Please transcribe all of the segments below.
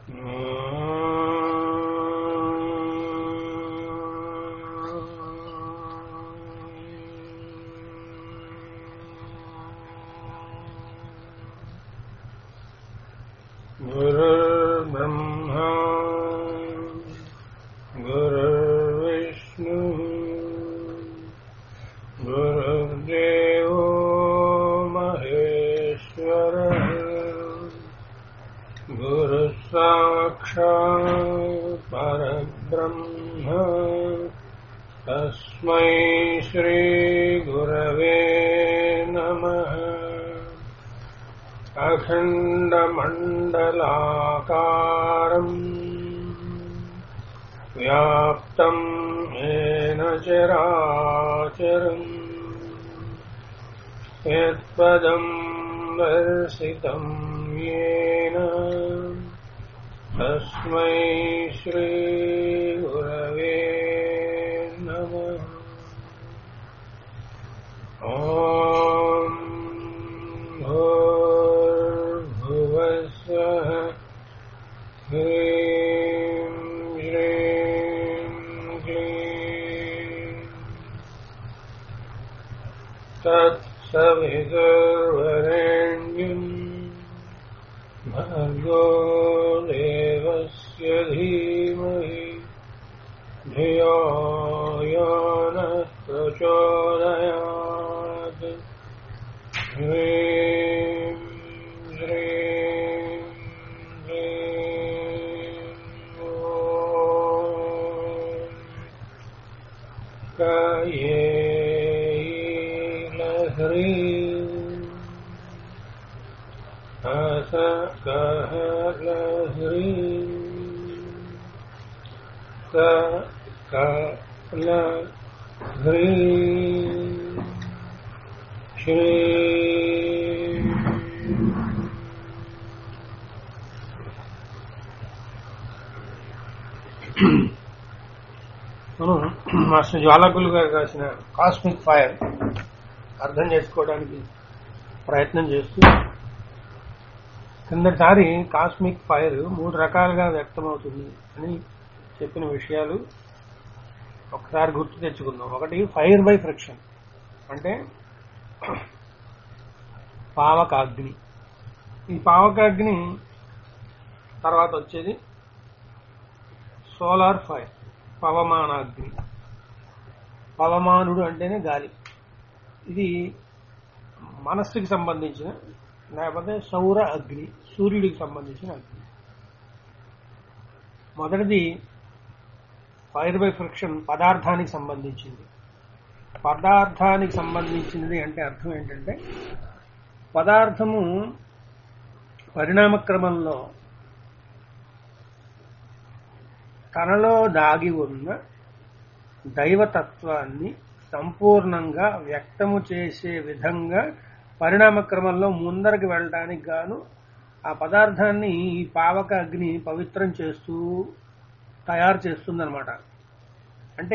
गुरुर्ब्रह्मा गुरुर्विष्णु गुरुर्देवो महेश्वरः गुरुसाक्षात् परब्रह्म तस्मै श्रीगुरवे नमः। अखण्डमण्डलाकारम् व्याप्तम् येन चराचरम् यत्पदम् दर्शितम् येन तस्मै श्रीगुरवे नमः। ॐ भूर्भुवस्सुवः ह्रीं श्रीं क्लीं तत्सवितुर्वरेण्यम् भर्गो देवस्य धीमहि धियो यो नः प्रचोदयात्। ह्रीं श्रीं क्लीं ॐ कयेलह्रीं असकहलह्रीं सकलह्रीं श्रीं మాస్టర్ జ్వాలకులు గారు రాసిన కాస్మిక్ ఫైర్ అర్థం చేసుకోవడానికి ప్రయత్నం చేస్తూ కిందసారి కాస్మిక్ ఫైర్ 3 రకాలుగా వ్యక్తమవుతుంది అని చెప్పిన విషయాలు ఒకసారి గుర్తు తెచ్చుకుందాం. ఒకటి ఫైర్ బై ఫ్రిక్షన్ అంటే పావకాగ్ని. ఈ పావకాగ్ని తర్వాత వచ్చేది సోలార్ ఫైర్, పవమానాగ్ని. పవమానుడు అంటేనే గాలి. ఇది మనస్సుకి సంబంధించిన, లేకపోతే సౌర అగ్ని, సూర్యుడికి సంబంధించిన అగ్ని. మొదటిది ఫైర్ బై ఫ్రిక్షన్ పదార్థానికి సంబంధించింది. పదార్థానికి సంబంధించింది అంటే అర్థం ఏంటంటే, పదార్థము పరిణామ క్రమంలో తనలో దాగి ఉన్న దైవతత్వాన్ని సంపూర్ణంగా వ్యక్తము చేసే విధంగా పరిణామ క్రమంలో ముందరికి వెళ్ళడానికి గాను ఆ పదార్థాన్ని ఈ పావక అగ్ని పవిత్రం చేస్తూ తయారు చేస్తుందన్నమాట. అంటే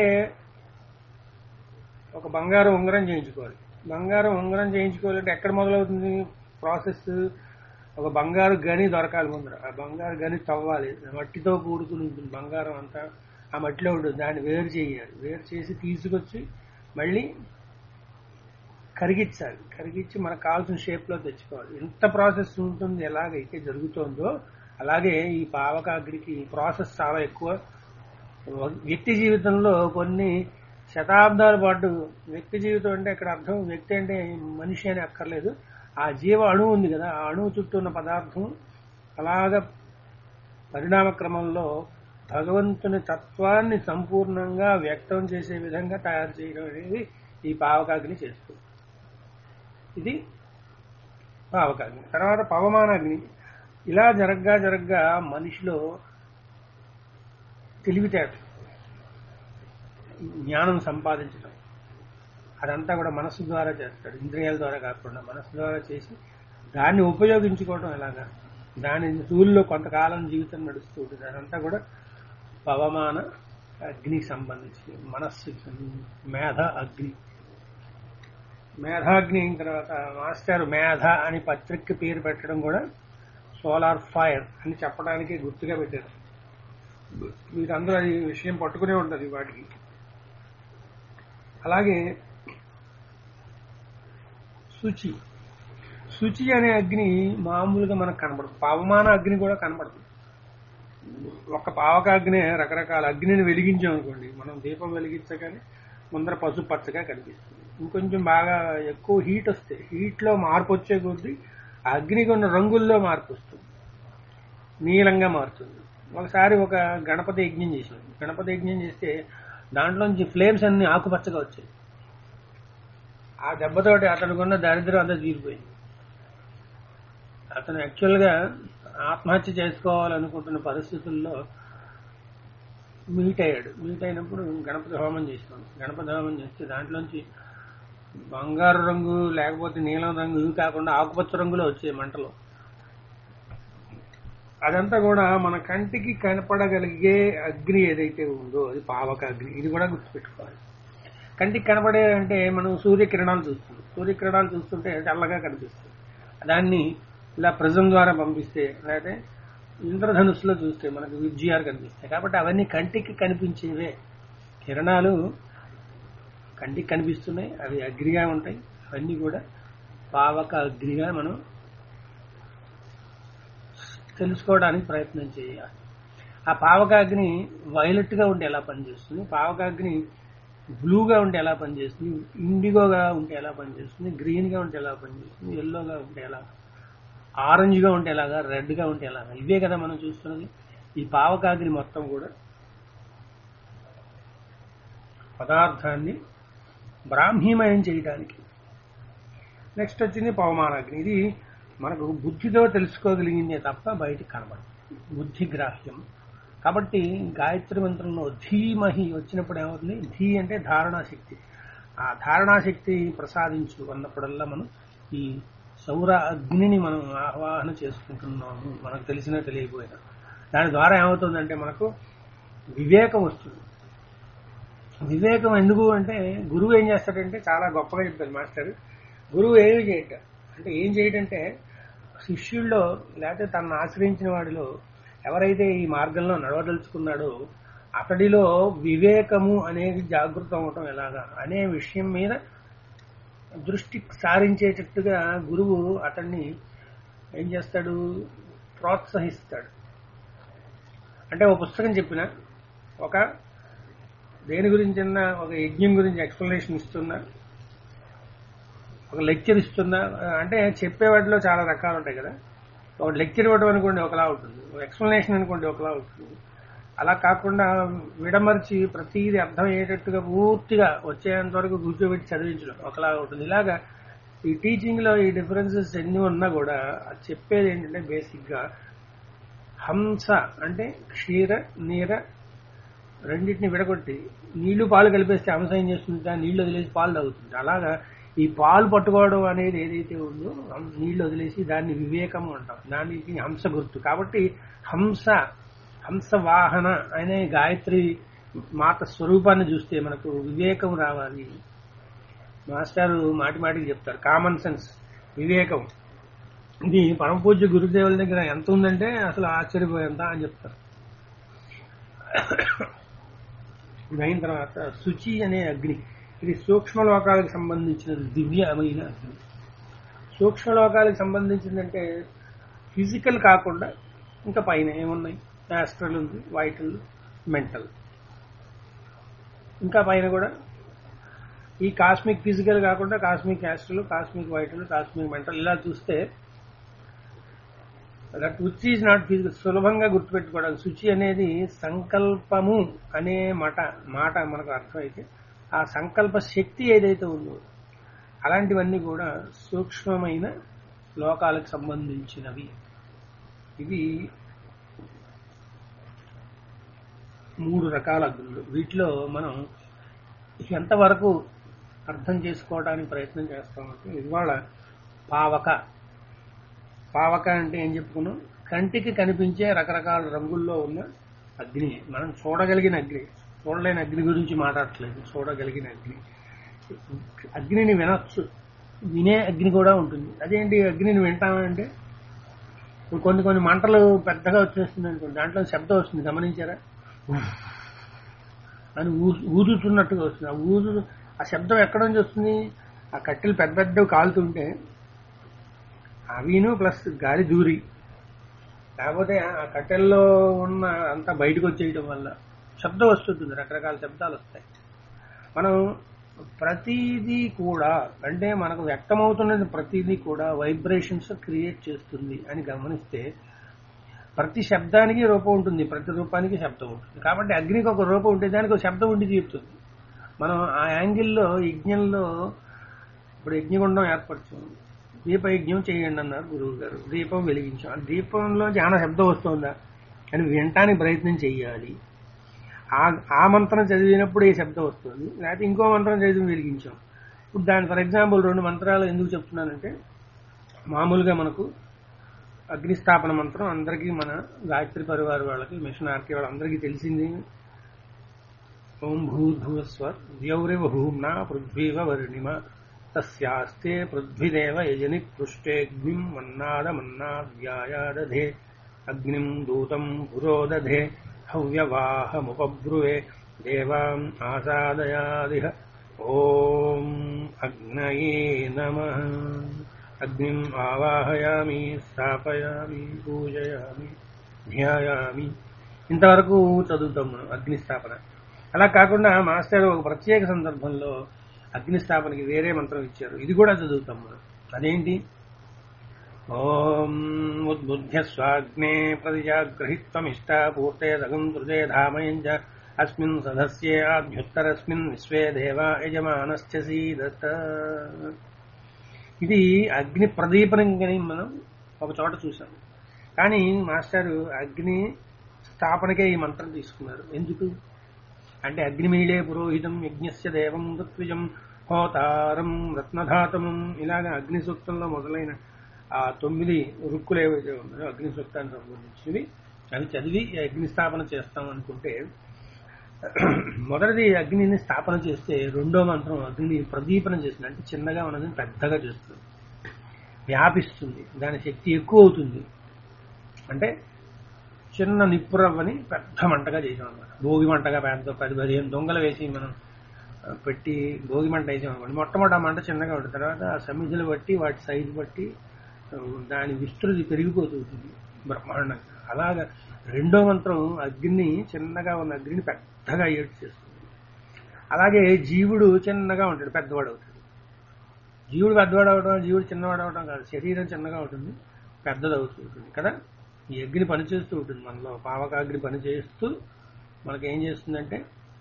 ఒక బంగారం ఉంగరం చేయించుకోవాలి. బంగారం ఉంగరం చేయించుకోవాలంటే ఎక్కడ మొదలవుతుంది ప్రాసెస్? ఒక బంగారు గని దొరకాలి ముందర. ఆ బంగారు గని తవ్వాలి, మట్టితో కూడుకుని ఉంటుంది బంగారం అంతా. ఆ మట్టిలో ఉంటుంది, దాన్ని వేరు చేయాలి. వేరు చేసి తీసుకొచ్చి మళ్ళీ కరిగించాలి. కరిగించి మనకు కావాల్సిన షేప్ లో తెచ్చుకోవాలి. ఎంత ప్రాసెస్ ఉంటుంది, ఎలాగైతే జరుగుతుందో అలాగే ఈ పావకాగ్నికి ప్రాసెస్ చాలా ఎక్కువ. వ్యక్తి జీవితంలో కొన్ని శతాబ్దాల పాటు, వ్యక్తి జీవితం అంటే ఇక్కడ అర్థం వ్యక్తి అంటే మనిషి అని అక్కర్లేదు, ఆ జీవ అణువు ఉంది కదా, ఆ అణువు చుట్టూ ఉన్న పదార్థం అలాగా పరిణామ క్రమంలో భగవంతుని తత్వాన్ని సంపూర్ణంగా వ్యక్తం చేసే విధంగా తయారు చేయడం అనేది ఈ పావకాగ్ని చేస్తుంది. ఇది పావకాగ్ని. తర్వాత పవమానాగ్ని. ఇలా జరగ్గా మనిషిలో తెలివితేట, జ్ఞానం సంపాదించడం, అదంతా కూడా మనస్సు ద్వారా చేస్తాడు. ఇంద్రియాల ద్వారా కాకుండా మనస్సు ద్వారా చేసి దాన్ని ఉపయోగించుకోవడం ఎలాగా, దాని టూల్లో కొంతకాలం జీవితం నడుస్తూ ఉంటుంది. అదంతా కూడా పవమాన అగ్నికి సంబంధించి మనస్సు, మేధ అగ్ని. మేధాగ్ని అయిన తర్వాత మాస్టర్ మేధ అని పత్రిక పేరు పెట్టడం కూడా సోలార్ ఫైర్ అని చెప్పడానికి గుర్తుగా పెట్టారు. మీరందరూ ఈ విషయం పట్టుకునే ఉంటుంది వాటికి. అలాగే శుచి, శుచి అనే అగ్ని మామూలుగా మనకు కనబడదు, పవమాన అగ్ని కూడా కనబడదు. ఒక పావక అగ్ని రకరకాల అగ్నిని వెలిగించామనుకోండి, మనం దీపం వెలిగించగానే ముందర పసుపు పచ్చగా కనిపిస్తుంది. ఇంకొంచెం బాగా ఎక్కువ హీట్ వస్తే, హీట్ లో మార్పు వచ్చే కొద్దీ ఆ అగ్నికి ఉన్న రంగుల్లో మార్పు వస్తుంది, నీలంగా మారుతుంది. ఒకసారి ఒక గణపతి యజ్ఞం చేశాడు. గణపతి యజ్ఞం చేస్తే దాంట్లోంచి ఫ్లేమ్స్ అన్ని ఆకుపచ్చగా వచ్చాయి. ఆ దెబ్బతోటి అతనుకున్న దరిద్రం అంతా తీరిపోయింది. అతను యాక్చువల్ గా ఆత్మహత్య చేసుకోవాలనుకుంటున్న పరిస్థితుల్లో మీట్ అయ్యాడు. మీట్ అయినప్పుడు గణపతి హోమం చేసినాడు. గణపతి హోమం చేస్తే దాంట్లోంచి బంగారు రంగు లేకపోతే నీలం రంగు ఇవి కాకుండా ఆకుపచ్చ రంగులో వచ్చే మంటలు. అదంతా కూడా మన కంటికి కనపడగలిగే అగ్ని ఏదైతే ఉందో అది పావక అగ్ని. ఇది కూడా గుర్తుపెట్టుకోవాలి. కంటికి కనపడే అంటే మనం సూర్యకిరణాలు చూస్తున్నాం. సూర్యకిరణాలు చూస్తుంటే తెల్లగా కనిపిస్తుంది. దాన్ని ఇలా ప్రిజం ద్వారా పంపిస్తే, లేకపోతే ఇంద్రధనుస్సులో చూస్తే మనకు విజయాలు కనిపిస్తాయి. కాబట్టి అవన్నీ కంటికి కనిపించేవే. కిరణాలు కంటికి కనిపిస్తున్నాయి, అవి అగ్నిగా ఉంటాయి. అవన్నీ కూడా పావక అగ్నిగా మనం తెలుసుకోవడానికి ప్రయత్నం చేయాలి. ఆ పావక అగ్ని వైలెట్ గా ఉంటే ఎలా పనిచేస్తుంది, పావక అగ్ని బ్లూగా ఉంటే ఎలా పనిచేస్తుంది, ఇండిగోగా ఉంటే ఎలా పనిచేస్తుంది, గ్రీన్ గా ఉంటే ఎలా పనిచేస్తుంది, ఎల్లోగా ఉంటే ఎలా, ఆరెంజ్ గా ఉంటే ఎలాగా, రెడ్ గా ఉంటే ఎలాగా, ఇవే కదా మనం చూస్తున్నది. ఈ పావకాగ్ని మొత్తం కూడా పదార్థాన్ని బ్రాహ్మీమయం చేయడానికి. నెక్స్ట్ వచ్చింది పవమానాగ్ని. ఇది మనకు బుద్ధితో తెలుసుకోగలిగిందే తప్ప బయటికి కనబడదు, బుద్ధిగ్రాహ్యం. కాబట్టి గాయత్రి మంత్రంలో ధీమహి వచ్చినప్పుడు ఏమవుతుంది, ధీ అంటే ధారణాశక్తి. ఆ ధారణాశక్తి ప్రసాదించు అన్నప్పుడల్లా మనం ఈ సౌర అగ్నిని మనం ఆవాహన చేసుకుంటున్నాము, మనకు తెలిసినా తెలియకపోయినా. దాని ద్వారా ఏమవుతుందంటే మనకు వివేకం వస్తుంది. వివేకం ఎందుకు అంటే గురువు ఏం చేస్తాడంటే, చాలా గొప్పగా చెప్తారు మాస్టర్. గురువు ఏమి చేయటం అంటే, ఏం చేయటంటే శిష్యుల్లో లేకపోతే తనను ఆశ్రయించిన వాడిలో ఎవరైతే ఈ మార్గంలో నడవదలుచుకున్నాడో అతడిలో వివేకము అనేది జాగృతం అవటం ఎలాగా అనే విషయం మీద దృష్టి సారించేటట్టుగా గురువు అతన్ని ఏం చేస్తాడు, ప్రోత్సహిస్తాడు. అంటే ఒక పుస్తకం చెప్పిన, ఒక దేని గురించి ఒక యజ్ఞం గురించి ఎక్స్ప్లెనేషన్ ఇస్తున్నా, ఒక లెక్చర్ ఇస్తున్నా, అంటే చెప్పేవాటిలో చాలా రకాలు ఉంటాయి కదా. ఒక లెక్చర్ ఇవ్వడం అనుకోండి ఒకలా ఉంటుంది, ఒక ఎక్స్ప్లెనేషన్ అనుకోండి ఒకలా ఉంటుంది. అలా కాకుండా విడమర్చి ప్రతిదీ అర్థమయ్యేటట్టుగా పూర్తిగా వచ్చేంత వరకు కూర్చోబెట్టి చదివించడం ఒకలా ఉంటుంది. ఇలాగా ఈ టీచింగ్ లో ఈ డిఫరెన్సెస్ ఎన్ని ఉన్నా కూడా చెప్పేది ఏంటంటే బేసిక్ గా హంస అంటే క్షీర నీర రెండింటిని విడగొట్టి నీళ్లు పాలు కలిపేస్తే హంస ఏం చేస్తుంది, నీళ్లు వదిలేసి పాలు తాగుతుంది. అలాగా ఈ పాలు పట్టుకోవడం అనేది ఏదైతే ఉందో నీళ్లు వదిలేసి దాన్ని వివేకము అంటాం. దానికి హంస గుర్తు. కాబట్టి హంస వాహన అనే గాయత్రి మాత స్వరూపాన్ని చూస్తే మనకు వివేకం రావాలి. మాస్టారు మాటి మాటికి చెప్తారు కామన్ సెన్స్, వివేకం. ఇది పరమ పూజ్య గురుదేవుల దగ్గర ఎంత ఉందంటే అసలు ఆశ్చర్యపోయేంత అని చెప్తారు. అయిన తర్వాత శుచి అనే అగ్ని, ఇది సూక్ష్మలోకాలకు సంబంధించిన దివ్యమైన అగ్ని. సూక్ష్మలోకాలకు సంబంధించిందంటే ఫిజికల్ కాకుండా ఇంకా పైన ఏమున్నాయి, యాస్ట్రల్ ఉంది, వైటల్, మెంటల్. ఇంకా పైన కూడా ఈ కాస్మిక్ ఫిజికల్ కాకుండా cosmic astral, cosmic vital, cosmic mental, ఇలా చూస్తే that which is not physical సులభంగా గుర్తుపెట్టుకోవడానికి. శుచి అనేది సంకల్పము అనే మాట మనకు అర్థమైతే ఆ సంకల్ప శక్తి ఏదైతే ఉందో అలాంటివన్నీ కూడా సూక్ష్మమైన లోకాలకు సంబంధించినవి. ఇవి 3 రకాల అగ్నులు. వీటిలో మనం ఎంతవరకు అర్థం చేసుకోవడానికి ప్రయత్నం చేస్తామంటే, ఇవాళ పావక అంటే ఏం చెప్పుకున్నాం, కంటికి కనిపించే రకరకాల రంగుల్లో ఉన్న అగ్ని. మనం చూడగలిగిన అగ్ని, చూడలేని అగ్ని గురించి మాట్లాడట్లేదు, చూడగలిగిన అగ్ని. అగ్నిని వినొచ్చు, వినే అగ్ని కూడా ఉంటుంది. అదేంటి అగ్నిని వింటామంటే ఇప్పుడు కొన్ని కొన్ని మంటలు పెద్దగా వచ్చేస్తుంది అనుకోండి, దాంట్లో శబ్దం వస్తుంది, గమనించారా? అని ఊదుతున్నట్టుగా వస్తుంది. ఆ శబ్దం ఎక్కడ నుంచి వస్తుంది? ఆ కట్టెలు పెద్ద పెద్దవి కాలుతుంటే అవిను ప్లస్ గాలి దూరి, లేకపోతే ఆ కట్టెల్లో ఉన్న అంతా బయటకు వచ్చేయడం వల్ల శబ్దం వస్తుంటుంది, రకరకాల శబ్దాలు వస్తాయి. మనం ప్రతిదీ కూడా, అంటే మనకు వ్యక్తమవుతున్నది ప్రతిదీ కూడా వైబ్రేషన్స్ క్రియేట్ చేస్తుంది అని గమనిస్తే, ప్రతి శబ్దానికి రూపం ఉంటుంది, ప్రతి రూపానికి శబ్దం ఉంటుంది. కాబట్టి అగ్నికి ఒక రూపం ఉంటే దానికి ఒక శబ్దం ఉండి తీరుతుంది. మనం ఆ యాంగిల్లో యజ్ఞంలో ఇప్పుడు యజ్ఞగుండం ఏర్పరచాం, దీపయజ్ఞం చేయండి అన్నారు గురువు గారు, దీపం వెలిగించాం. ఆ దీపంలో చాలా శబ్దం వస్తుందా అని వినటానికి ప్రయత్నం చేయాలి. ఆ మంత్రం చదివినప్పుడు ఏ శబ్దం వస్తుంది, లేకపోతే ఇంకో మంత్రం చదివి వెలిగించాం. ఇప్పుడు దాని ఫర్ ఎగ్జాంపుల్ 2 మంత్రాలు ఎందుకు చెప్తున్నానంటే, మామూలుగా మనకు అగ్నిస్థాపన మంత్రం అందరికీ, మన గాయత్రి పరివార వాళ్ళకి, మిషన్ ఆర్కే వాళ్ళందరికీ తెలిసింది. ఓం భూర్భువస్వ ద్యౌరివ భూమ్నా పృథ్వీవ వర్ణిమ తస్యాస్తే పృథ్వీదేవ యజని పృష్టేగ్నిం మన్నాదమన్నాద్యాయాదధే అగ్నిం దూతం పురోదధే హవ్యవాహముపబ్రువే దేవాం ఆసాదయాదిహ. ఓం అగ్నయే నమః. అగ్నిం ఆవాహయామి, స్థాపయామి, పూజయామి, ధ్యాయామి. ఇంతవరకు చదువుతాం మనం అగ్నిస్థాపన. అలా కాకుండా మాస్టర్ ఒక ప్రత్యేక సందర్భంలో అగ్నిస్థాపనకి వేరే మంత్రం ఇచ్చారు, ఇది కూడా చదువుతాం మనం. అదేంటి? ఓం ఉద్బుధ్య స్వాగ్నే ప్రతిజాగ్రహిత్వమిష్ట పూర్తేదగం తృజే ధామయం చ అస్మిన్ సదస్యే ఆభ్యుత్తరస్మిన్ విశ్వే దేవా యజమానశ్చ సీదత. ఇది అగ్ని ప్రదీపనని మనం ఒక చోట చూసాం. కానీ మాస్టారు అగ్ని స్థాపనకే ఈ మంత్రం తీసుకున్నారు. ఎందుకు అంటే, అగ్నిమీళే పురోహితం యజ్ఞస్య దేవం ఋత్విజం హోతారం రత్నధాతమం, ఇలాగా అగ్ని సూక్తంలో మొదలైన ఆ 9 రుక్కులు ఏవైతే ఉన్నాయో అగ్ని సూక్తానికి సంబంధించినవి, అవి చదివి అగ్ని స్థాపన చేస్తాం అనుకుంటే, మొదటిది అగ్నిని స్థాపన చేస్తే, రెండో మంత్రం అగ్నిని ప్రదీపన చేస్తుంది. అంటే చిన్నగా ఉన్నది పెద్దగా చేస్తుంది, వ్యాపిస్తుంది, దాని శక్తి ఎక్కువ అవుతుంది. అంటే చిన్న నిప్పురవ్వని పెద్ద మంటగా చేసాం అనమాట. భోగి మంటగా పెద్ద 10-15 దొంగలు వేసి మనం పెట్టి భోగి మంట వేసాం అనుకోండి, మొట్టమొదటి ఆ మంట చిన్నగా ఉంటుంది, తర్వాత ఆ సమిధులు బట్టి వాటి సైజు బట్టి దాని విస్తృతి పెరిగిపోతూ ఉంటుంది బ్రహ్మాండంగా. అలాగా రెండో మంత్రం అగ్ని, చిన్నగా ఉన్న అగ్నిని పెద్దగా ఏడు చేస్తుంది. అలాగే జీవుడు చిన్నగా ఉంటాడు, పెద్దవాడు అవుతాడు. జీవుడు పెద్దవాడు అవడం, జీవుడు చిన్నవాడు అవడం కాదు, శరీరం చిన్నగా ఉంటుంది, పెద్దదవుతూ ఉంటుంది కదా. ఈ అగ్ని పనిచేస్తూ ఉంటుంది మనలో, పావకాగ్ని పనిచేస్తూ మనకేం చేస్తుందంటే,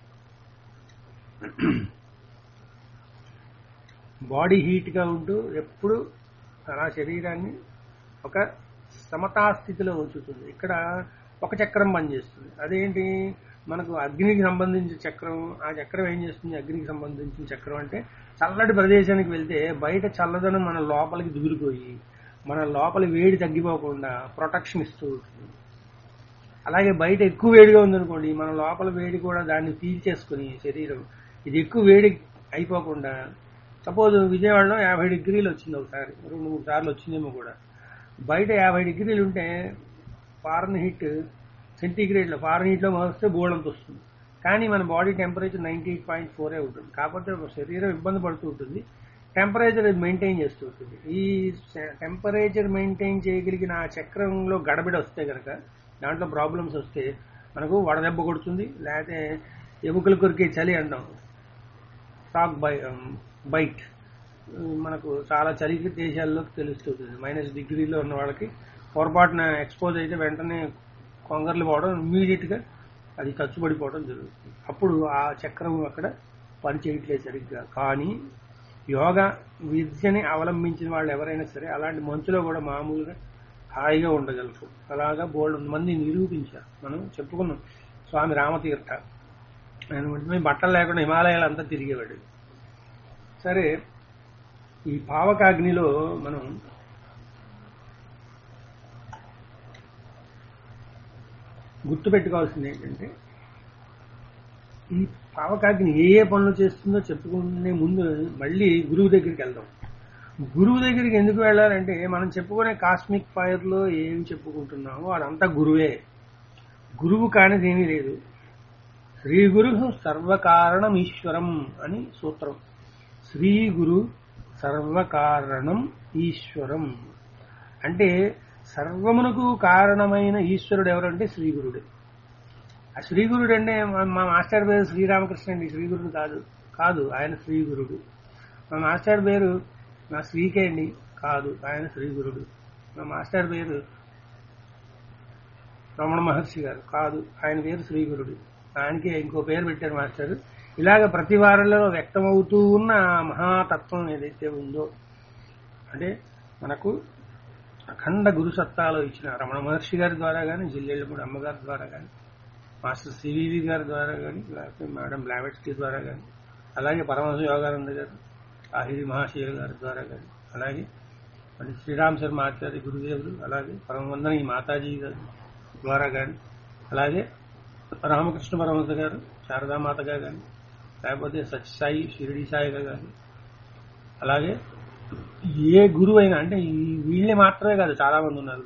బాడీ హీట్గా ఉంటూ ఎప్పుడు తన శరీరాన్ని ఒక సమతాస్థితిలో ఉంచుతుంది. ఇక్కడ ఒక చక్రం పనిచేస్తుంది. అదేంటి? మనకు అగ్నికి సంబంధించిన చక్రం. ఆ చక్రం ఏం చేస్తుంది? అగ్నికి సంబంధించిన చక్రం అంటే, చల్లటి ప్రదేశానికి వెళ్తే బయట చల్లదనం మన లోపలికి దిగులిపోయి మన లోపల వేడి తగ్గిపోకుండా ప్రొటెక్షన్ ఇస్తూ ఉంటుంది. అలాగే బయట ఎక్కువ వేడిగా ఉందనుకోండి, మన లోపల వేడి కూడా దాన్ని తీర్చేసుకుని శరీరం ఇది ఎక్కువ వేడి అయిపోకుండా, సపోజ్ విజయవాడలో 50 డిగ్రీలు వచ్చింది ఒకసారి, 2-3 సార్లు వచ్చిందేమో కూడా. బయట 50 డిగ్రీలు ఉంటే ఫారెన్ హీట్ సెంటీగ్రేడ్లో, ఫారెన్ హీట్లో మోస్తే బోర్డంత వస్తుంది. కానీ మన బాడీ టెంపరేచర్ 98.4 ఉంటుంది. కాకపోతే శరీరం ఇబ్బంది పడుతూ ఉంటుంది, టెంపరేచర్ మెయింటైన్ చేస్తూ ఉంటుంది. ఈ టెంపరేచర్ మెయింటైన్ చేయగలిగిన ఆ చక్రంలో గడబిడ వస్తే కనుక, దాంట్లో ప్రాబ్లమ్స్ వస్తే మనకు వడదెబ్బ కొడుతుంది, లేకపోతే ఎముకలు కొరికే చలి అంటాం, షాక్ బైట్, మనకు చాలా చలి దేశాల్లోకి తెలుస్తుంది. -, డిగ్రీలో ఉన్న వాళ్ళకి పొరపాటున ఎక్స్పోజ్ అయితే వెంటనే కొంగర్లు పోవడం, ఇమ్మీడియట్గా అది ఖర్చుపడిపోవడం జరుగుతుంది. అప్పుడు ఆ చక్రం అక్కడ పనిచేయట్లేదు సరిగ్గా. కానీ యోగా విద్యని అవలంబించిన వాళ్ళు ఎవరైనా సరే అలాంటి మంచులో కూడా మామూలుగా హాయిగా ఉండగలరు. అలాగా బోల్డ్ మంది నిరూపించారు. మనం చెప్పుకున్నాం, స్వామి రామతీర్థ ఆయన బట్టలు లేకుండా హిమాలయాలు అంతా తిరిగేవాడు. సరే, ఈ పావకాగ్నిలో మనం గుర్తుపెట్టుకోవాల్సింది ఏంటంటే, ఈ పావకాగ్ని ఏ పనులు చేస్తుందో చెప్పుకునే ముందు మళ్ళీ గురువు దగ్గరికి వెళ్దాం. గురువు దగ్గరికి ఎందుకు వెళ్ళాలంటే మనం చెప్పుకునే కాస్మిక్ ఫైర్ లో ఏం చెప్పుకుంటున్నామో అదంతా గురువే. గురువు కానిది ఏమీ లేదు. శ్రీ గురు సర్వకారణం ఈశ్వరం అని సూత్రం. శ్రీ గురు సర్వకారణం ఈశ్వరం అంటే సర్వమునకు కారణమైన ఈశ్వరుడు ఎవరంటే శ్రీగురుడే. ఆ శ్రీగురుడు అంటే మా మాస్టర్ పేరు శ్రీరామకృష్ణ అండి, శ్రీగురుడు కాదు. కాదు, ఆయన శ్రీగురుడు. మా మాస్టర్ పేరు నా శ్రీకే అండి, కాదు, ఆయన శ్రీగురుడు. మా మాస్టర్ పేరు రమణ మహర్షి గారు, కాదు, ఆయన పేరు శ్రీగురుడు. ఆయనకి ఇంకో పేరు పెట్టారు మాస్టర్. ఇలాగ ప్రతి వారిలో వ్యక్తమవుతూ ఉన్న మహాతత్వం ఏదైతే ఉందో, అంటే మనకు అఖండ గురు సత్తాలో ఇచ్చిన రమణ మహర్షి గారి ద్వారా కానీ, జిల్లెళ్ళమూడి అమ్మగారి ద్వారా కానీ, మాస్టర్ సివివి గారి ద్వారా కానీ, లేకపోతే మేడం బ్లావెట్స్కి ద్వారా కానీ, అలాగే పరమహంస యోగానంద గారు, ఆహిరి మహాశయ గారి ద్వారా కానీ, అలాగే మరి శ్రీరామ్ శర్మ ఆచార్య గురుదేవులు, అలాగే పరమవందన ఈ మాతాజీ గారి ద్వారా కానీ, అలాగే రామకృష్ణ పరమహంస గారు, శారదామాతగా కానీ, లేకపోతే సత్యసాయి షిరిడి సాయిగా కానీ, అలాగే ఏ గురువు అయినా, అంటే వీళ్ళే మాత్రమే కాదు, చాలా మంది ఉన్నారు.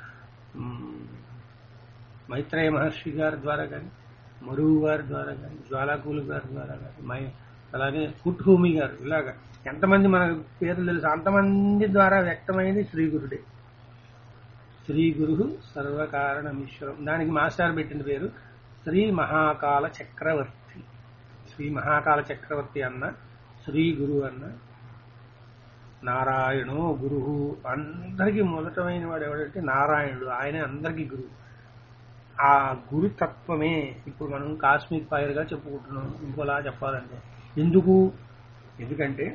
మైత్రేయ మహర్షి గారి ద్వారా కానీ, మరువు గారి ద్వారా కానీ, జ్వాలాకూలు గారి ద్వారా కానీ, అలాగే కుట్హూమి గారు, ఇలాగా ఎంతమంది మన పేర్లు తెలుసు అంతమంది ద్వారా వ్యక్తమైంది శ్రీగురుడే. శ్రీ గురు సర్వకారణమీశ్వరం. దానికి మాస్టర్ పెట్టిన పేరు శ్రీ మహాకాల చక్రవర్తి. శ్రీ మహాకాల చక్రవర్తి అన్న, శ్రీ గురు అన్న, నారాయణో గురువు, అందరికీ మొదటమైన వాడు ఎవడంటే నారాయణుడు, ఆయనే అందరికీ గురువు. ఆ గురుతత్వమే ఇప్పుడు మనం కాస్మిక్ ఫైర్ గా చెప్పుకుంటున్నాం. ఇంకోలా చెప్పాలంటే ఎందుకంటే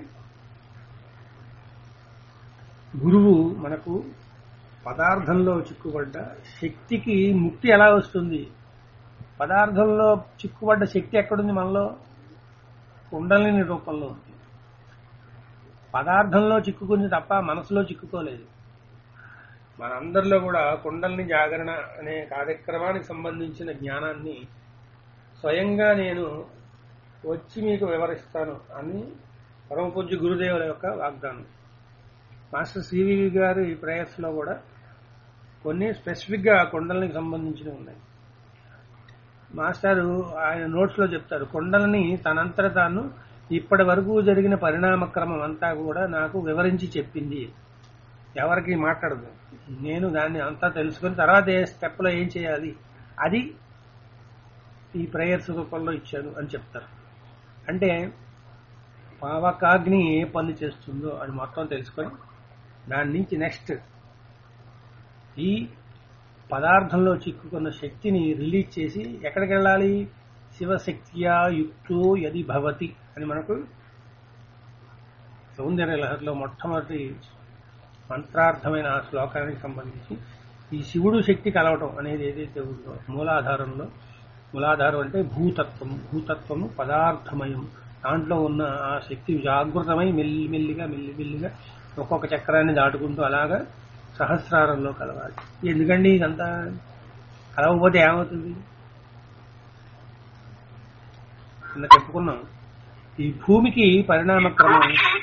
గురువు మనకు పదార్థంలో చిక్కుబడ్డ శక్తికి ముక్తి ఎలా వస్తుంది? పదార్థంలో చిక్కుబడ్డ శక్తి ఎక్కడుంది? మనలో కుండలిని రూపంలో ఉంది. పదార్థంలో చిక్కుకుంది తప్ప మనసులో చిక్కుకోలేదు. మనందరిలో కూడా కుండలిని జాగరణ అనే కార్యక్రమానికి సంబంధించిన జ్ఞానాన్ని స్వయంగా నేను వచ్చి మీకు వివరిస్తాను అని పరమ పూజ్య గురుదేవుల యొక్క వాగ్దానం. మాస్టర్ సివివి గారు ఈ ప్రేయర్స్ లో కూడా కొన్ని స్పెసిఫిక్ గా కుండలినికి సంబంధించినవి ఉన్నాయి. మాస్టారు ఆయన నోట్స్ లో చెప్తారు, కుండలిని తనంతట తాను ఇప్పటి వరకు జరిగిన పరిణామక్రమం అంతా కూడా నాకు వివరించి చెప్పింది. ఎవరికి మాట్లాడదు, నేను దాన్ని అంతా తెలుసుకుని తర్వాత ఏ స్టెప్ లో ఏం చేయాలి అది ఈ ప్రేయర్స్ రూపంలో ఇచ్చాను అని చెప్తారు. అంటే పావకాగ్ని ఏ పని చేస్తుందో అది మొత్తం తెలుసుకొని దాని నుంచి నెక్స్ట్ ఈ పదార్థంలో చిక్కుకున్న శక్తిని రిలీజ్ చేసి ఎక్కడికి వెళ్ళాలి? శివశక్తియా యుక్తో యది భవతి అని మనకు సౌందర్య లహరిలో మొట్టమొదటి మంత్రార్థమైన ఆ శ్లోకానికి సంబంధించి ఈ శివుడు శక్తి కలవటం అనేది ఏదైతే ఉందో మూలాధారం అంటే భూతత్వము పదార్థమయం. దాంట్లో ఉన్న ఆ శక్తి జాగృతమై మెల్లిమెల్లిగా ఒక్కొక్క చక్రాన్ని దాటుకుంటూ అలాగా సహస్రారంలో కలవాలి. ఎందుకండి ఇదంతా? కలవకపోతే ఏమవుతుంది? నిన్న చెప్పుకున్నాం, ఈ భూమికి పరిణామక్రమం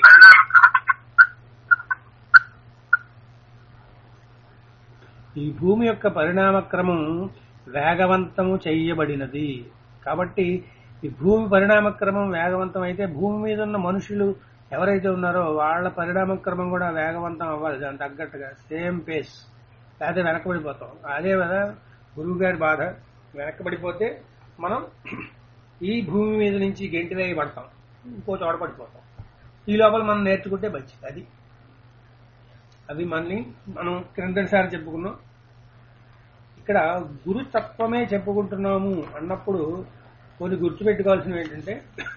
ఈ భూమి యొక్క పరిణామక్రమం వేగవంతము చేయబడినది. కాబట్టి ఈ భూమి పరిణామక్రమం వేగవంతం అయితే భూమి మీద ఉన్న మనుషులు ఎవరైతే ఉన్నారో వాళ్ళ పరిణామక్రమం కూడా వేగవంతం అవ్వాలి. దాని తగ్గట్టుగా సేమ్ పేస్, లేకపోతే వెనకబడిపోతాం. అదే కదా గురువు గారి బాధ. వెనకబడిపోతే మనం ఈ భూమి మీద నుంచి గెంటి వేయబడతాం, ఇంకో చోట పడిపోతాం. ఈ లోపల మనం నేర్చుకుంటే మంచిది. అది మనం క్రిందటిసారి చెప్పుకున్నాం. ఇక్కడ గురుతత్వమే చెప్పుకుంటున్నాము అన్నప్పుడు కొన్ని గుర్తుపెట్టుకోవాల్సినవి ఏంటంటే,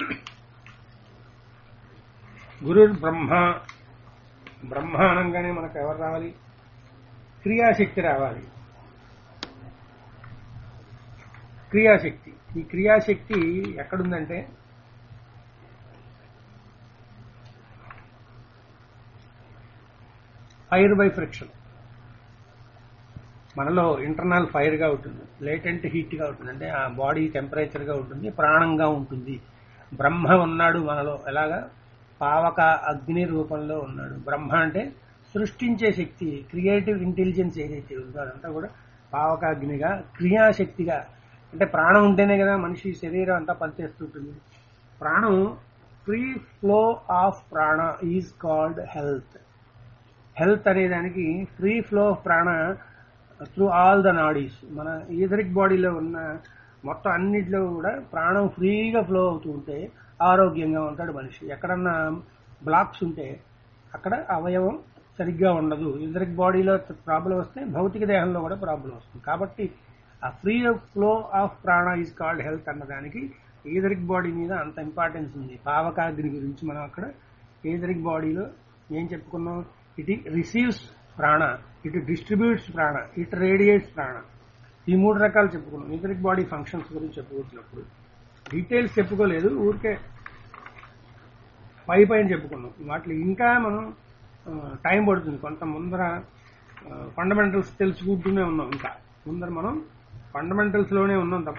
గురు బ్రహ్మ అనగానే మనకు ఎవరు రావాలి? క్రియాశక్తి రావాలి. క్రియాశక్తి, ఈ క్రియాశక్తి ఎక్కడుందంటే ఫైర్ బై ఫ్రిక్షన్. మనలో ఇంటర్నల్ ఫైర్ గా ఉంటుంది, లేటెంట్ హీట్ గా ఉంటుంది, అంటే ఆ బాడీ టెంపరేచర్ గా ఉంటుంది, ప్రాణంగా ఉంటుంది. బ్రహ్మ ఉన్నాడు మనలో. ఎలాగా? పావక అగ్ని రూపంలో ఉన్నాడు. బ్రహ్మ అంటే సృష్టించే శక్తి, క్రియేటివ్ ఇంటెలిజెన్స్ ఏదైతే ఉందో అదంతా కూడా పావకాగ్నిగా, క్రియాశక్తిగా, అంటే ప్రాణం ఉంటేనే కదా మనిషి శరీరం అంతా పనిచేస్తుంటుంది. ప్రాణం, free flow of prana is called health. Health అనే దానికి free flow of prana through all the nadis. మన ఈథరిక్ బాడీలో ఉన్న మొత్తం అన్నిట్లో కూడా ప్రాణం ఫ్రీగా ఫ్లో అవుతూ ఉంటే ఆరోగ్యంగా ఉంటాడు మనిషి. ఎక్కడన్నా బ్లాక్స్ ఉంటే అక్కడ అవయవం సరిగ్గా ఉండదు. ఈథరిక్ బాడీలో ప్రాబ్లం వస్తే భౌతిక దేహంలో కూడా ప్రాబ్లం వస్తుంది. కాబట్టి ఆ free flow of prana is called health అన్నదానికి ఈథరిక్ బాడీ మీద అంత ఇంపార్టెన్స్ ఉంది. పావకాగ్ని గురించి మనం అక్కడ ఈథరిక్ బాడీలో ఏం చెప్పుకున్నాం? It receives prana, it distributes prana, it radiates prana. ఈ 3 రకాలు చెప్పుకున్నాం. ఈథరిక్ బాడీ ఫంక్షన్స్ గురించి చెప్పుకుంటున్నప్పుడు డీటెయిల్స్ చెప్పుకోలేదు, ఊరికే పైన చెప్పుకున్నాం. వాటిలో ఇంకా మనం టైం పడుతుంది. కొంత ముందర ఫండమెంటల్స్ తెలుసుకుంటూనే ఉన్నాం. ఇంకా ముందర మనం ఫండమెంటల్స్ లోనే ఉన్నాం తప్ప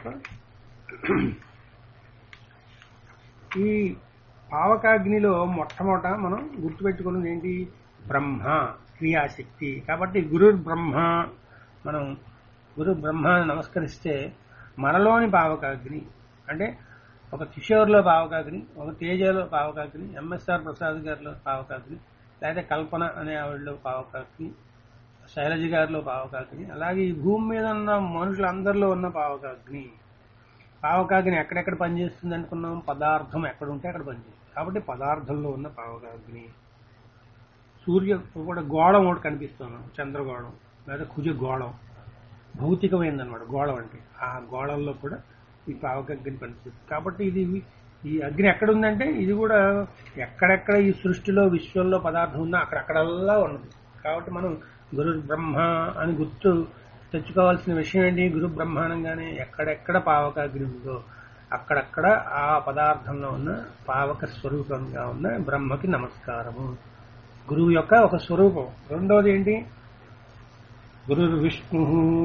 ఈ పావకాగ్నిలో మొట్టమొదట మనం గుర్తుపెట్టుకున్నది ఏంటి? బ్రహ్మ, క్రియాశక్తి. కాబట్టి గురు బ్రహ్మ, మనం గురు బ్రహ్మని నమస్కరిస్తే మనలోని పావకాగ్ని అంటే ఒక కిషోర్లో పావకాగ్ని, ఒక తేజలో పావకాగ్ని, ఎంఎస్ఆర్ ప్రసాద్ గారిలో పావకాగ్ని, లేదా కల్పన అనే ఆవిడలో పావకాగ్ని, శైలజ గారిలో పావకాగ్ని, అలాగే ఈ భూమి మీద ఉన్న మనుషులందరిలో ఉన్న పావకాగ్ని. పావకాగ్ని ఎక్కడెక్కడ పనిచేస్తుంది అనుకున్నాం? పదార్థం ఎక్కడ ఉంటే అక్కడ పనిచేస్తుంది. కాబట్టి పదార్థంలో ఉన్న పావకాగ్ని. సూర్య కూడా గోళం ఒకటి కనిపిస్తున్నాం, చంద్రగోళం లేదా కుజ గోళం, భౌతికమైందనమాట గోళం అంటే. ఆ గోళంలో కూడా ఈ పావకాగ్ని పనిచేస్తుంది. కాబట్టి ఇది ఈ అగ్ని ఎక్కడ ఉందంటే ఇది కూడా ఎక్కడెక్కడ ఈ సృష్టిలో విశ్వంలో పదార్థం ఉందో అక్కడక్కడల్లా ఉన్నది. కాబట్టి మనం గురు బ్రహ్మ అని గుర్తు తెచ్చుకోవాల్సిన విషయం ఏంటి? గురు బ్రహ్మాండంగానే ఎక్కడెక్కడ పావకాగ్ని ఉందో అక్కడక్కడ ఆ పదార్థంలో ఉన్న పావక స్వరూపంగా ఉన్న బ్రహ్మకి నమస్కారము. గురువు యొక్క ఒక స్వరూపం. రెండోది ఏంటి? గురు విష్ణు.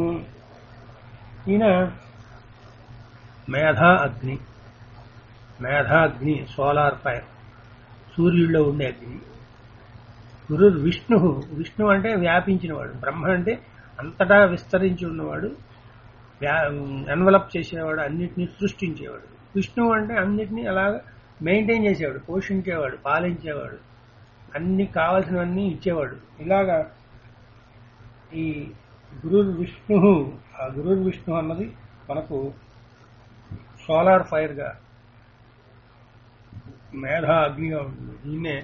ఈయన మేధా అగ్ని. మేధా అగ్ని, సోలార్ ఫైర్, సూర్యుడిలో ఉండే అగ్ని. గురు విష్ణు. విష్ణు అంటే వ్యాపించినవాడు. బ్రహ్మ అంటే అంతటా విస్తరించి ఉన్నవాడు, ఎన్వలప్ చేసేవాడు, అన్నిటినీ సృష్టించేవాడు. విష్ణువు అంటే అన్నిటినీ అలాగా మెయింటైన్ చేసేవాడు, పోషించేవాడు, పాలించేవాడు, అన్ని కావలసినవన్నీ ఇచ్చేవాడు. ఇలాగా ఈ గురు విష్ణు, ఆ గురు విష్ణు అన్నది మనకు సోలార్ ఫైర్ గా, మేధా అగ్నిగా ఉంటుంది. దీన్నే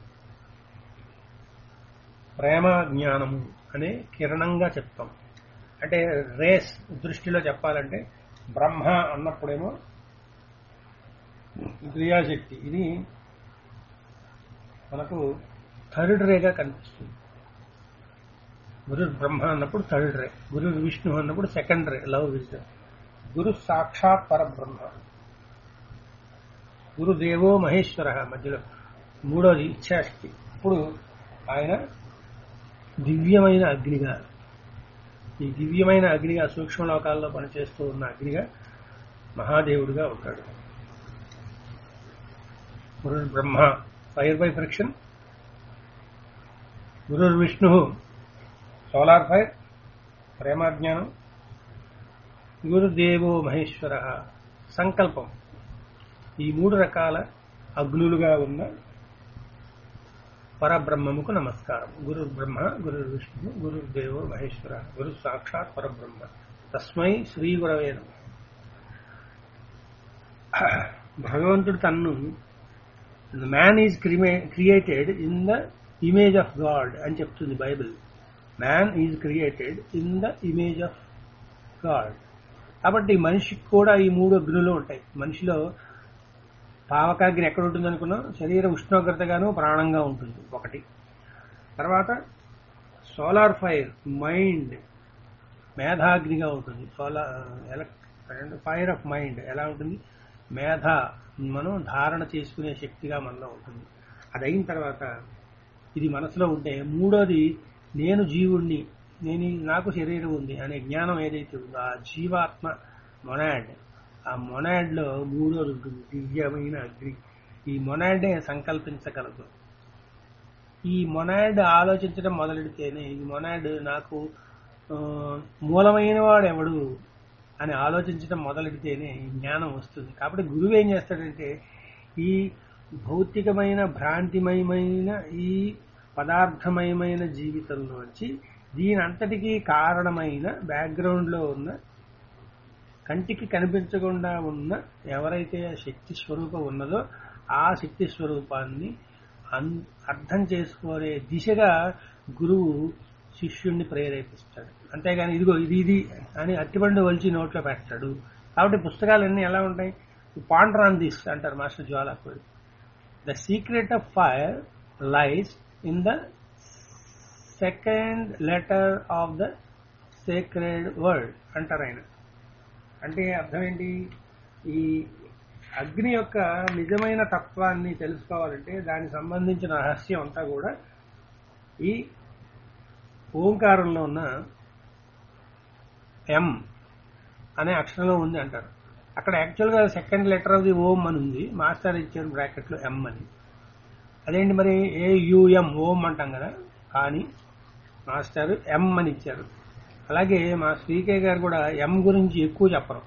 ప్రేమ జ్ఞానము అనే కిరణంగా చెప్తాం. అంటే రేస్ దృష్టిలో చెప్పాలంటే బ్రహ్మ అన్నప్పుడేమో క్రియాశక్తి, ఇది మనకు థర్డ్ రేగా కనిపిస్తుంది. గురు బ్రహ్మ అన్నప్పుడు థర్డ్ రే, గురు విష్ణు అన్నప్పుడు సెకండ్ రే, లవ్ విజ్డమ్. గురు సాక్షాత్ పరబ్రహ్మ, గురుదేవో మహేశ్వర మధ్యలో మూడోది ఇచ్ఛాశక్తి. ఇప్పుడు ఆయన దివ్యమైన అగ్నిగా, ఈ దివ్యమైన అగ్నిగా సూక్ష్మలోకాల్లో పనిచేస్తూ ఉన్న అగ్నిగా మహాదేవుడిగా ఉంటాడు. గురు బ్రహ్మ ఫైర్ బై ఫ్రిక్షన్, గురు విష్ణు సోలార్ ఫైర్ ప్రేమాజ్ఞానం, గురుదేవో మహేశ్వర సంకల్పం. ఈ 3 రకాల అగ్నులుగా ఉన్న పరబ్రహ్మముకు నమస్కారం. గురు బ్రహ్మ, గురు విష్ణు, గురుదేవో మహేశ్వర, గురు సాక్షాత్ పరబ్రహ్మ, తస్మై శ్రీ గురవే నమః. భగవంతుడు తన్ను man is created in the image of God అని చెప్తుంది Bible. Man is created in the image of God. కాబట్టి మనిషికి కూడా ఈ 3 అగ్నులు ఉంటాయి. మనిషిలో పావకాగ్ని ఎక్కడ ఉంటుంది అనుకున్నాం? శరీర ఉష్ణోగ్రతగాను ప్రాణంగా ఉంటుంది ఒకటి. తర్వాత సోలార్ ఫైర్ మైండ్, మేధాగ్నిగా ఉంటుంది. ఫైర్ ఆఫ్ మైండ్ ఎలా ఉంటుంది? మేధ, మనం ధారణ చేసుకునే శక్తిగా మనలో ఉంటుంది. అది అయిన తర్వాత ఇది మనసులో ఉంటే మూడోది నేను జీవుణ్ణి, నాకు శరీరం ఉంది అనే జ్ఞానం ఏదైతే ఉందో ఆ జీవాత్మ మొనాడ్, ఆ మొనాడ్ లో మూడోది ఉంటుంది దివ్యమైన అగ్ని. ఈ మొనాడే సంకల్పించగలదు. ఈ మొనాడ్ ఆలోచించడం మొదలెడితేనే ఈ మొనాడ్ నాకు మూలమైన వాడు ఎవడు అని ఆలోచించడం మొదలెడితేనే ఈ జ్ఞానం వస్తుంది. కాబట్టి గురువు ఏం చేస్తాడంటే ఈ భౌతికమైన భ్రాంతిమయమైన ఈ పదార్థమయమైన జీవితంలోంచి దీని అంతటికీ కారణమైన బ్యాక్గ్రౌండ్ లో ఉన్న కంటికి కనిపించకుండా ఉన్న ఎవరైతే శక్తి స్వరూపం ఉన్నదో ఆ శక్తి స్వరూపాన్ని అర్థం చేసుకునే దిశగా గురువు శిష్యుణ్ణి ప్రేరేపిస్తాడు. అంతేగాని ఇదిగో ఇది అని అట్టిపండు వలిచి నోట్లో పెడతాడు. కాబట్టి పుస్తకాలన్నీ ఎలా ఉంటాయి? పాండర్ ఆన్ దిస్ అంటారు master Jwalapudi. The secret of fire lies in the second letter of the sacred word అంటారు ఆయన. అంటే అర్థం ఏంటి? ఈ అగ్ని యొక్క నిజమైన తత్వాన్ని తెలుసుకోవాలంటే దానికి సంబంధించిన రహస్యం అంతా కూడా ఈ ఓంకారంలో ఉన్న ఎం అనే అక్షరంలో ఉంది అంటారు. అక్కడ యాక్చువల్గా second letter of the Om అని ఉంది, మాస్టర్ ఇచ్చారు బ్రాకెట్లో ఎం అని. అదేంటి మరి ఏయుఎం ఓం అంటాం కదా, కానీ మాస్టర్ ఎం అని ఇచ్చారు. అలాగే మా శ్రీకే గారు కూడా ఎం గురించి ఎక్కువ చెప్పరు.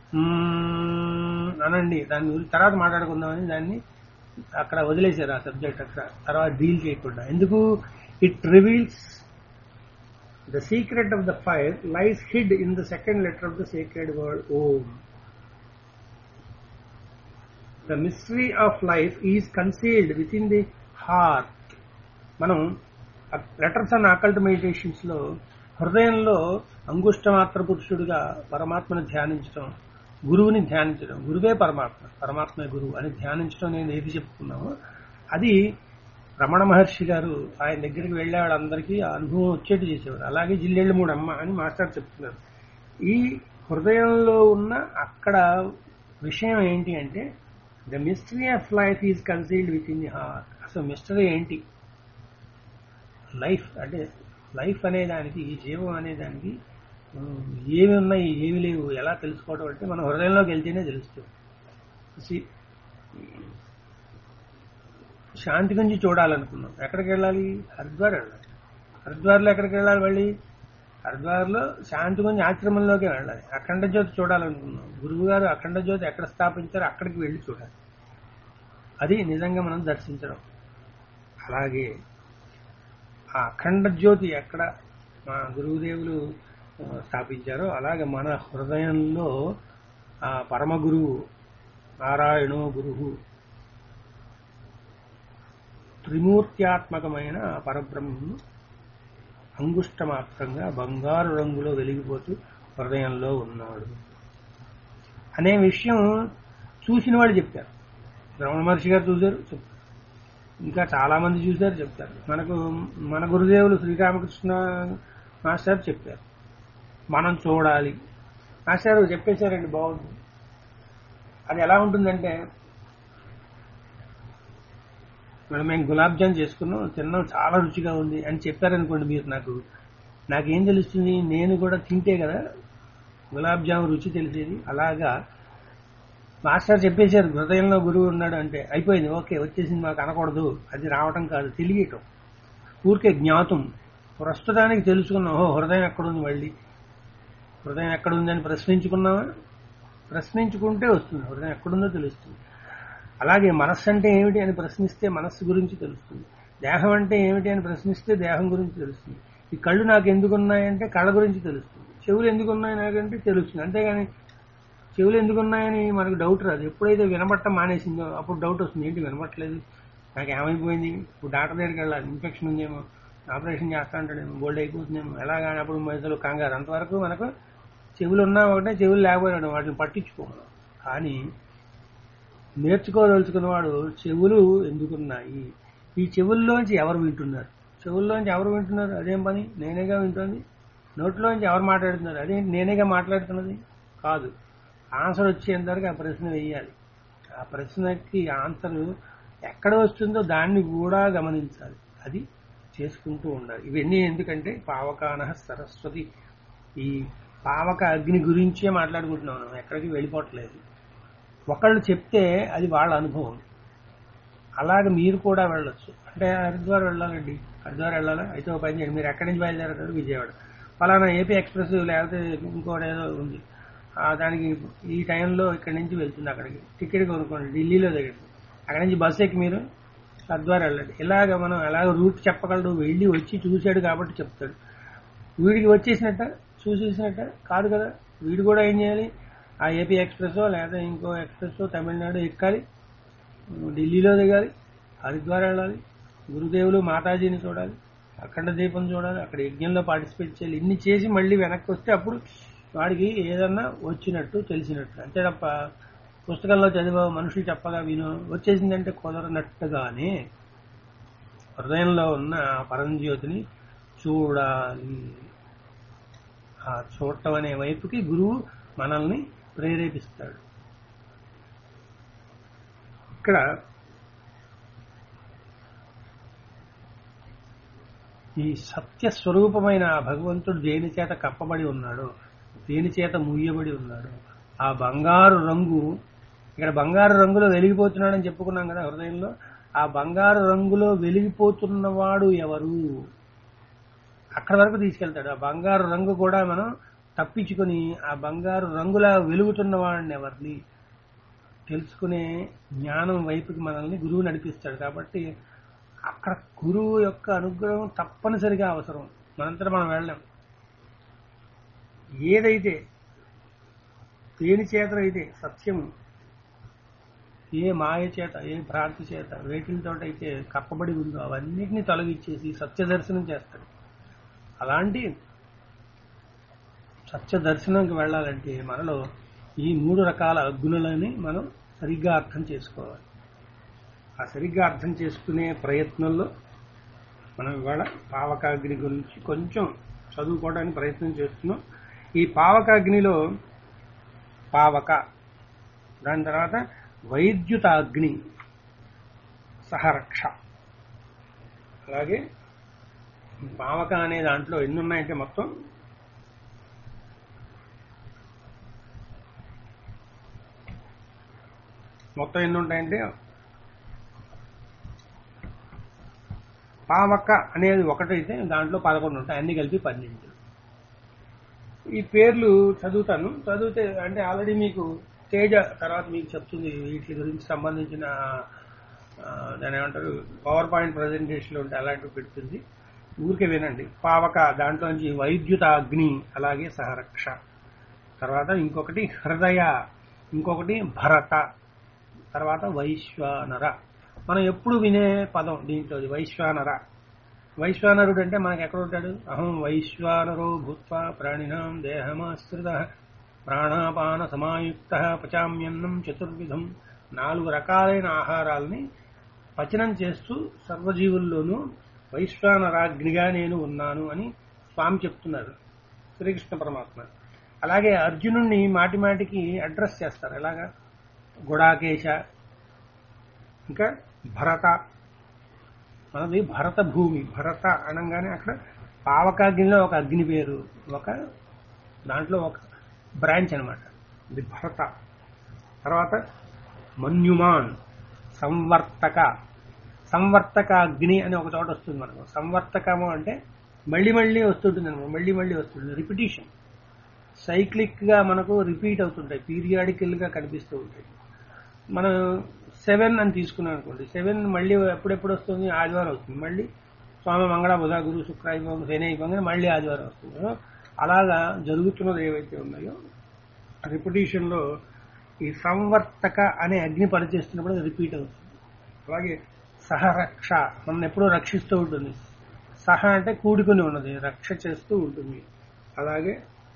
అనండి దాని గురించి తర్వాత మాట్లాడుకుందామని దాన్ని అక్కడ వదిలేశారు. ఆ సబ్జెక్ట్ అక్కడ తర్వాత డీల్ చేయకుండా. ఎందుకు? It reveals the secret of the fire lies hid in the second letter of the sacred word Om. The mystery of life is concealed within the heart. మనం లెటర్స్ అండ్ అకల్ట్ మెడిటేషన్స్ లో హృదయంలో అంగుష్టమాత్ర పురుషుడిగా పరమాత్మను ధ్యానించడం, గురువుని ధ్యానించడం, గురువే పరమాత్మ, పరమాత్మే గురువు అని ధ్యానించడం నేను ఏది చెప్పుకున్నామో అది రమణ మహర్షి గారు ఆయన దగ్గరికి వెళ్లే వాళ్ళందరికీ ఆ అనుభవం వచ్చేట్టు చేసేవారు. అలాగే జిల్లెళ్ళు మూడమ్మ అని మాస్టర్ చెప్తున్నారు. ఈ హృదయంలో ఉన్న అక్కడ విషయం ఏంటి అంటే the mystery of life is concealed within the heart. అసలు మిస్టరీ ఏంటి? లైఫ్ అంటే లైఫ్ అనేదానికి, ఈ జీవం అనేదానికి ఏమి ఉన్నాయి ఏమి లేవు ఎలా తెలుసుకోవడం అంటే మన హృదయంలోకి వెళ్తేనే తెలుస్తుంది. శాంతి గురించి చూడాలనుకున్నాం, ఎక్కడికి వెళ్ళాలి? హరిద్వార్ వెళ్ళాలి. హరిద్వార్లో ఎక్కడికి వెళ్ళాలి? మళ్ళీ హరిద్వార్లో శాంతి గురించి ఆశ్రమంలోకి వెళ్ళాలి. అఖండ జ్యోతి చూడాలనుకున్నాం, గురువు గారు అఖండ జ్యోతి ఎక్కడ స్థాపించారో అక్కడికి వెళ్ళి చూడాలి. అది నిజంగా మనం దర్శించడం. అలాగే ఆ అఖండ జ్యోతి ఎక్కడ మా గురువుదేవులు స్థాపించారో అలాగే మన హృదయంలో ఆ పరమ గురువు నారాయణో గురువు త్రిమూర్త్యాత్మకమైన పరబ్రహ్మను అంగుష్టమాత్రంగా బంగారు రంగులో వెలిగిపోతూ హృదయంలో ఉన్నాడు అనే విషయం చూసిన వాళ్ళు చెప్తారు. రమణ మహర్షి గారు చూశారు, చెప్తారు. ఇంకా చాలా మంది చూశారు, చెప్తారు. మనకు మన గురుదేవులు శ్రీరామకృష్ణ మాస్టర్ చెప్పారు. మనం చూడాలి. మాస్టర్ చెప్పేశారండి, బాగుంది. అది ఎలా ఉంటుందంటే మేము గులాబ్ జామ్ చేసుకున్నాం, తిన్నాం, చాలా రుచిగా ఉంది అని చెప్పారనుకోండి. మీరు నాకేం తెలుస్తుంది? నేను కూడా తింటే కదా గులాబ్ జామ్ రుచి తెలిసేది. అలాగా మాస్టర్ చెప్పేశారు హృదయంలో గురువు ఉన్నాడు అంటే అయిపోయింది, ఓకే వచ్చేసింది, మాకు అనకూడదు. అది రావటం కాదు, తెలియటం. ఊరికే జ్ఞాతం. ప్రస్తుతానికి తెలుసుకున్నాం, ఓహో హృదయం ఎక్కడుంది, మళ్ళీ హృదయం ఎక్కడుంది అని ప్రశ్నించుకున్నామా? ప్రశ్నించుకుంటే వస్తుంది, హృదయం ఎక్కడుందో తెలుస్తుంది. అలాగే మనస్సు అంటే ఏమిటి అని ప్రశ్నిస్తే మనస్సు గురించి తెలుస్తుంది. దేహం అంటే ఏమిటి అని ప్రశ్నిస్తే దేహం గురించి తెలుస్తుంది. ఈ కళ్ళు నాకు ఎందుకున్నాయంటే కళ్ళ గురించి తెలుస్తుంది. చెవులు ఎందుకున్నాయి నాకంటే తెలుస్తుంది. అంతేగాని చెవులు ఎందుకున్నాయని మనకు డౌట్ రాదు. ఎప్పుడైతే వినబట్టం మానేసిందో అప్పుడు డౌట్ వస్తుంది, ఏంటి వినబట్టలేదు, నాకు ఏమైపోయింది, ఇప్పుడు డాక్టర్ దగ్గరికి వెళ్ళాలి, ఇన్ఫెక్షన్ ఉందేమో, ఆపరేషన్ చేస్తా అంటాడేమో, గోల్డ్ అయిపోతుందేమో, ఎలాగా అప్పుడు మనుషులు కంగారు. అంతవరకు మనకు చెవులు ఉన్నా ఒకటే, చెవులు లేకపోయినాడు, వాటిని పట్టించుకోము. కానీ నేర్చుకోదలుచుకున్నవాడు చెవులు ఎందుకున్నాయి, ఈ చెవుల్లోంచి ఎవరు వింటున్నారు, చెవుల్లోంచి ఎవరు వింటున్నారు, అదేం పని, నేనేగా వింటుంది. నోట్లోంచి ఎవరు మాట్లాడుతున్నారు, అదేంటి నేనేగా మాట్లాడుతున్నది కాదు. ఆన్సర్ వచ్చేంతవరకు ఆ ప్రశ్న వేయాలి. ఆ ప్రశ్నకి ఆన్సర్ ఎక్కడ వస్తుందో దాన్ని కూడా గమనించాలి. అది చేసుకుంటూ ఉండాలి. ఇవన్నీ ఎందుకంటే పావకానః సరస్వతి, ఈ పావక అగ్ని గురించే మాట్లాడుకుంటున్నాం, మనం ఎక్కడికి వెళ్ళిపోవట్లేదు. ఒకళ్ళు చెప్తే అది వాళ్ళ అనుభవం, అలాగే మీరు కూడా వెళ్ళొచ్చు. అంటే హరిద్వార్ వెళ్ళాలండి, హరిద్వార్ వెళ్ళాలా, అయితే ఒక పని చేయండి, మీరు ఎక్కడి నుంచి బయలుదేరారు, విజయవాడ, ఫలానా ఏపీ ఎక్స్ప్రెస్ లేకపోతే ఇంకోటి ఏదో ఉంది, దానికి ఈ టైంలో ఇక్కడి నుంచి వెళ్తుంది, అక్కడికి టికెట్ కొనుక్కోండి, ఢిల్లీలో దిగండి, అక్కడి నుంచి బస్సు ఎక్కి మీరు హరిద్వార్ వెళ్ళండి. ఇలాగ మనం ఎలాగ రూట్ చెప్పగలడు, వెళ్ళి వచ్చి చూశాడు కాబట్టి చెప్తాడు. వీడికి వచ్చేసినట్ట చూసేసినట్ట కాదు కదా, వీడు కూడా ఏం చేయాలి, ఆ ఏపీ ఎక్స్ప్రెస్ లేదా ఇంకో ఎక్స్ప్రెస్ తమిళనాడు ఎక్కాలి, ఢిల్లీలో దిగాలి, హరిద్వార్ వెళ్ళాలి, గురుదేవులు మాతాజీని చూడాలి, అఖండ దీపం చూడాలి, అక్కడ యజ్ఞంలో పార్టిసిపేట్ చేయాలి. ఇన్ని చేసి మళ్ళీ వెనక్కి వస్తే అప్పుడు వాడికి ఏదన్నా వచ్చినట్టు తెలిసినట్టు. అంతే తప్ప పుస్తకంలో చదివా మనుషులు చెప్పగా విను వచ్చేసిందంటే కుదరనట్టుగానే హృదయంలో ఉన్న పరంజ్యోతిని చూడాలి. ఆ చూడటం అనే వైపుకి గురువు మనల్ని ప్రేరేపిస్తాడు. ఇక్కడ ఈ సత్యస్వరూపమైన భగవంతుడు దేని చేత కప్పబడి ఉన్నాడో, దేని చేత ముయ్యబడి ఉన్నాడో, ఆ బంగారు రంగు, ఇక్కడ బంగారు రంగులో వెలిగిపోతున్నాడని చెప్పుకున్నాం కదా హృదయంలో, ఆ బంగారు రంగులో వెలిగిపోతున్నవాడు ఎవరు, అక్కడ వరకు తీసుకెళ్తాడు. ఆ బంగారు రంగు కూడా మనం తప్పించుకొని ఆ బంగారు రంగులా వెలుగుతున్న వాడిని ఎవరిని తెలుసుకునే జ్ఞానం వైపుకి మనల్ని గురువు నడిపిస్తాడు. కాబట్టి అక్కడ గురువు యొక్క అనుగ్రహం తప్పనిసరిగా అవసరం. మనంతటా మనం వెళ్ళాం. ఏదైతే దేని చేతనైతే సత్యము, ఏ మాయ చేత, ఏ భ్రాంతి చేత, వేటితోటైతే కప్పబడి ఉందో అవన్నిటినీ తొలగించేసి సత్య దర్శనం చేస్తాడు. అలాంటి సత్య దర్శనంకి వెళ్ళాలంటే మనలో ఈ 3 రకాల అగ్నులని మనం సరిగ్గా అర్థం చేసుకోవాలి. ఆ సరిగ్గా అర్థం చేసుకునే ప్రయత్నంలో మనం ఇవాళ పావకాగ్ని గురించి కొంచెం చదువుకోవడానికి ప్రయత్నం చేస్తున్నాం. ఈ పావకాగ్నిలో పావక, దాని తర్వాత వైద్యుతాగ్ని, సహరక్ష, అలాగే పావక అనే దాంట్లో ఎన్ని ఉన్నాయంటే మొత్తం ఎన్ని ఉంటాయంటే, పావక అనేది ఒకటైతే దాంట్లో 11 ఉంటాయి, అన్ని కలిపి 12. ఈ పేర్లు చదివితే అంటే ఆల్రెడీ మీకు తేజ తర్వాత మీకు చెప్తుంది వీటి గురించి సంబంధించిన దాని ఏమంటారు పవర్ పాయింట్ ప్రజెంటేషన్లు ఉంటే అలాంటివి పెడుతుంది, ఊరికే వినండి. పావక దాంట్లో నుంచి వైద్యుత అగ్ని, అలాగే సహరక్ష, తర్వాత ఇంకొకటి హృదయ, ఇంకొకటి భరత, తర్వాత వైశ్వానర. మనం ఎప్పుడు వినే పదం దీంట్లో వైశ్వానర. వైశ్వానరుడు అంటే మనకు ఎక్కడ ఉంటాడు, అహం వైశ్వానరో భూత్వా ప్రాణినాం దేహమాశ్రిత ప్రాణాపాన సమాయుక్త పచామ్యన్నం చతుర్విధం. 4 రకాలైన ఆహారాల్ని పచనం చేస్తూ సర్వజీవుల్లోనూ వైశ్వానరాగ్నిగా నేను ఉన్నాను అని స్వామి చెప్తున్నారు, శ్రీకృష్ణ పరమాత్మ. అలాగే అర్జునుణ్ణి మాటి మాటికి అడ్రస్ చేస్తారు. ఎలాగా, గుడాకేశ, ఇంకా భరత. మనది భరత భూమి. భరత అనగానే అక్కడ పావకాగ్నిలో ఒక అగ్ని పేరు, ఒక దాంట్లో ఒక బ్రాంచ్ అనమాట, ఇది భరత. తర్వాత మన్యుమాన్, సంవర్తక అగ్ని అని ఒక చోట వస్తుంది మనకు. సంవర్తకము అంటే మళ్ళీ మళ్ళీ వస్తుంటుంది అనమాట, మళ్ళీ వస్తుంది, రిపిటేషన్, సైక్లిక్ గా మనకు రిపీట్ అవుతుంటాయి, పీరియాడికల్ గా కనిపిస్తూ ఉంటాయి. మనం 7 అని తీసుకున్నాం అనుకోండి, 7 మళ్ళీ ఎప్పుడెప్పుడు వస్తుంది, ఆదివారం వస్తుంది, మళ్ళీ స్వామి మంగళ బుధ గురు శుక్ర అయిపోయి శని అయిపోయి మళ్ళీ ఆదివారం వస్తుంది. అలాగా జరుగుతున్నది ఏవైతే ఉన్నాయో రిపిటేషన్ లో ఈ సంవర్తక అనే అగ్ని పనిచేస్తున్నప్పుడు రిపీట్ అవుతుంది. అలాగే సహరక్ష మనం ఎప్పుడూ రక్షిస్తూ ఉంటుంది. సహ అంటే కూడుకుని ఉన్నది, రక్ష చేస్తూ ఉంటుంది. అలాగే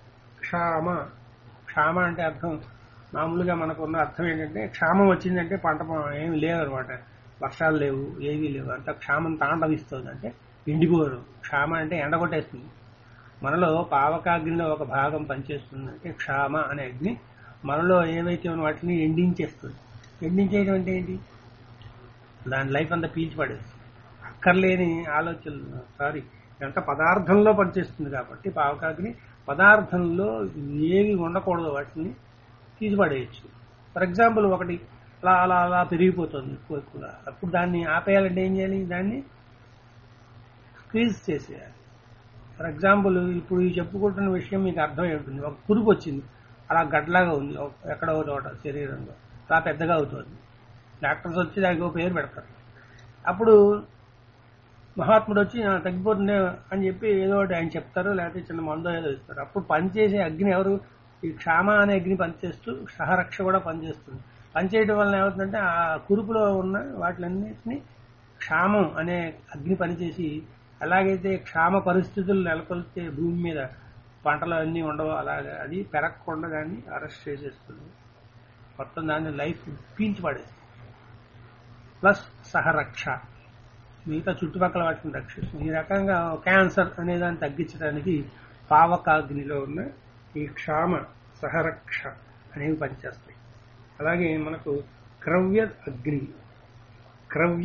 క్షామ అంటే అర్థం, మామూలుగా మనకున్న అర్థం ఏంటంటే క్షామం వచ్చిందంటే పంట ఏమి లేవన్నమాట, వర్షాలు లేవు, ఏవీ లేవు, అంత క్షామం తాండవిస్తుంది, అంటే ఎండిపోరు. క్షామ అంటే ఎండగొట్టేస్తుంది. మనలో పావకాగ్నిలో ఒక భాగం పనిచేస్తుందంటే క్షామ అనే అగ్ని మనలో ఏవైతే ఉన్న వాటిని ఎండించేస్తుంది. ఎండించేయడం అంటే ఏంటి, దాని లైఫ్ అంతా పీల్చి పడేస్తుంది. అక్కర్లేని ఆలోచనలు, ఇదంతా పదార్థంలో పనిచేస్తుంది కాబట్టి పావకాగ్ని పదార్థంలో ఏవి ఉండకూడదు వాటిని తీసిపడేయచ్చు. ఫర్ ఎగ్జాంపుల్ ఒకటి అలా అలా అలా పెరిగిపోతుంది ఎక్కువ ఎక్కువగా. అప్పుడు దాన్ని ఆపేయాలంటే ఏం చేయాలి? దాన్ని స్క్వీజ్ చేసేయాలి. ఫర్ ఎగ్జాంపుల్ ఇప్పుడు ఈ చెప్పుకుంటున్న విషయం మీకు అర్థమై ఉంటుంది. ఒక పురుగు వచ్చింది, అలా గడ్డలాగా ఉంది ఎక్కడో చోట శరీరంలో, అలా పెద్దగా అవుతుంది. డాక్టర్స్ వచ్చి దానికి ఒక పేరు పెడతారు. అప్పుడు మహాత్ముడు వచ్చి తగ్గిపోతుంది అని చెప్పి ఏదో ఒకటి ఆయన చెప్తారు, లేకపోతే చిన్న మందో ఏదో ఇస్తారు. అప్పుడు పనిచేసే అగ్ని ఎవరు? ఈ క్షామ అనే అగ్ని పనిచేస్తూ సహరక్ష కూడా పనిచేస్తుంది. పనిచేయడం వలన ఏమవుతుందంటే ఆ కురుపులో ఉన్న వాటిలన్నింటినీ క్షామం అనే అగ్ని పనిచేసి, ఎలాగైతే క్షామ పరిస్థితులు నెలకొల్పే భూమి మీద పంటలు అన్నీ ఉండవో అలాగే అది పెరగకుండా దాన్ని అరెస్ట్ చేసేస్తుంది. మొత్తం దాన్ని లైఫ్ పీల్చి పడేస్తుంది. ప్లస్ సహరక్ష, మిగతా చుట్టుపక్కల వాటిని రక్షిస్తుంది. ఈ రకంగా క్యాన్సర్ అనే దాన్ని తగ్గించడానికి పావకాగ్నిలో ఉన్న ఈ క్షామ సహరక్ష అనేవి పనిచేస్తాయి. అలాగే మనకు క్రవ్య అగ్ని, క్రవ్య,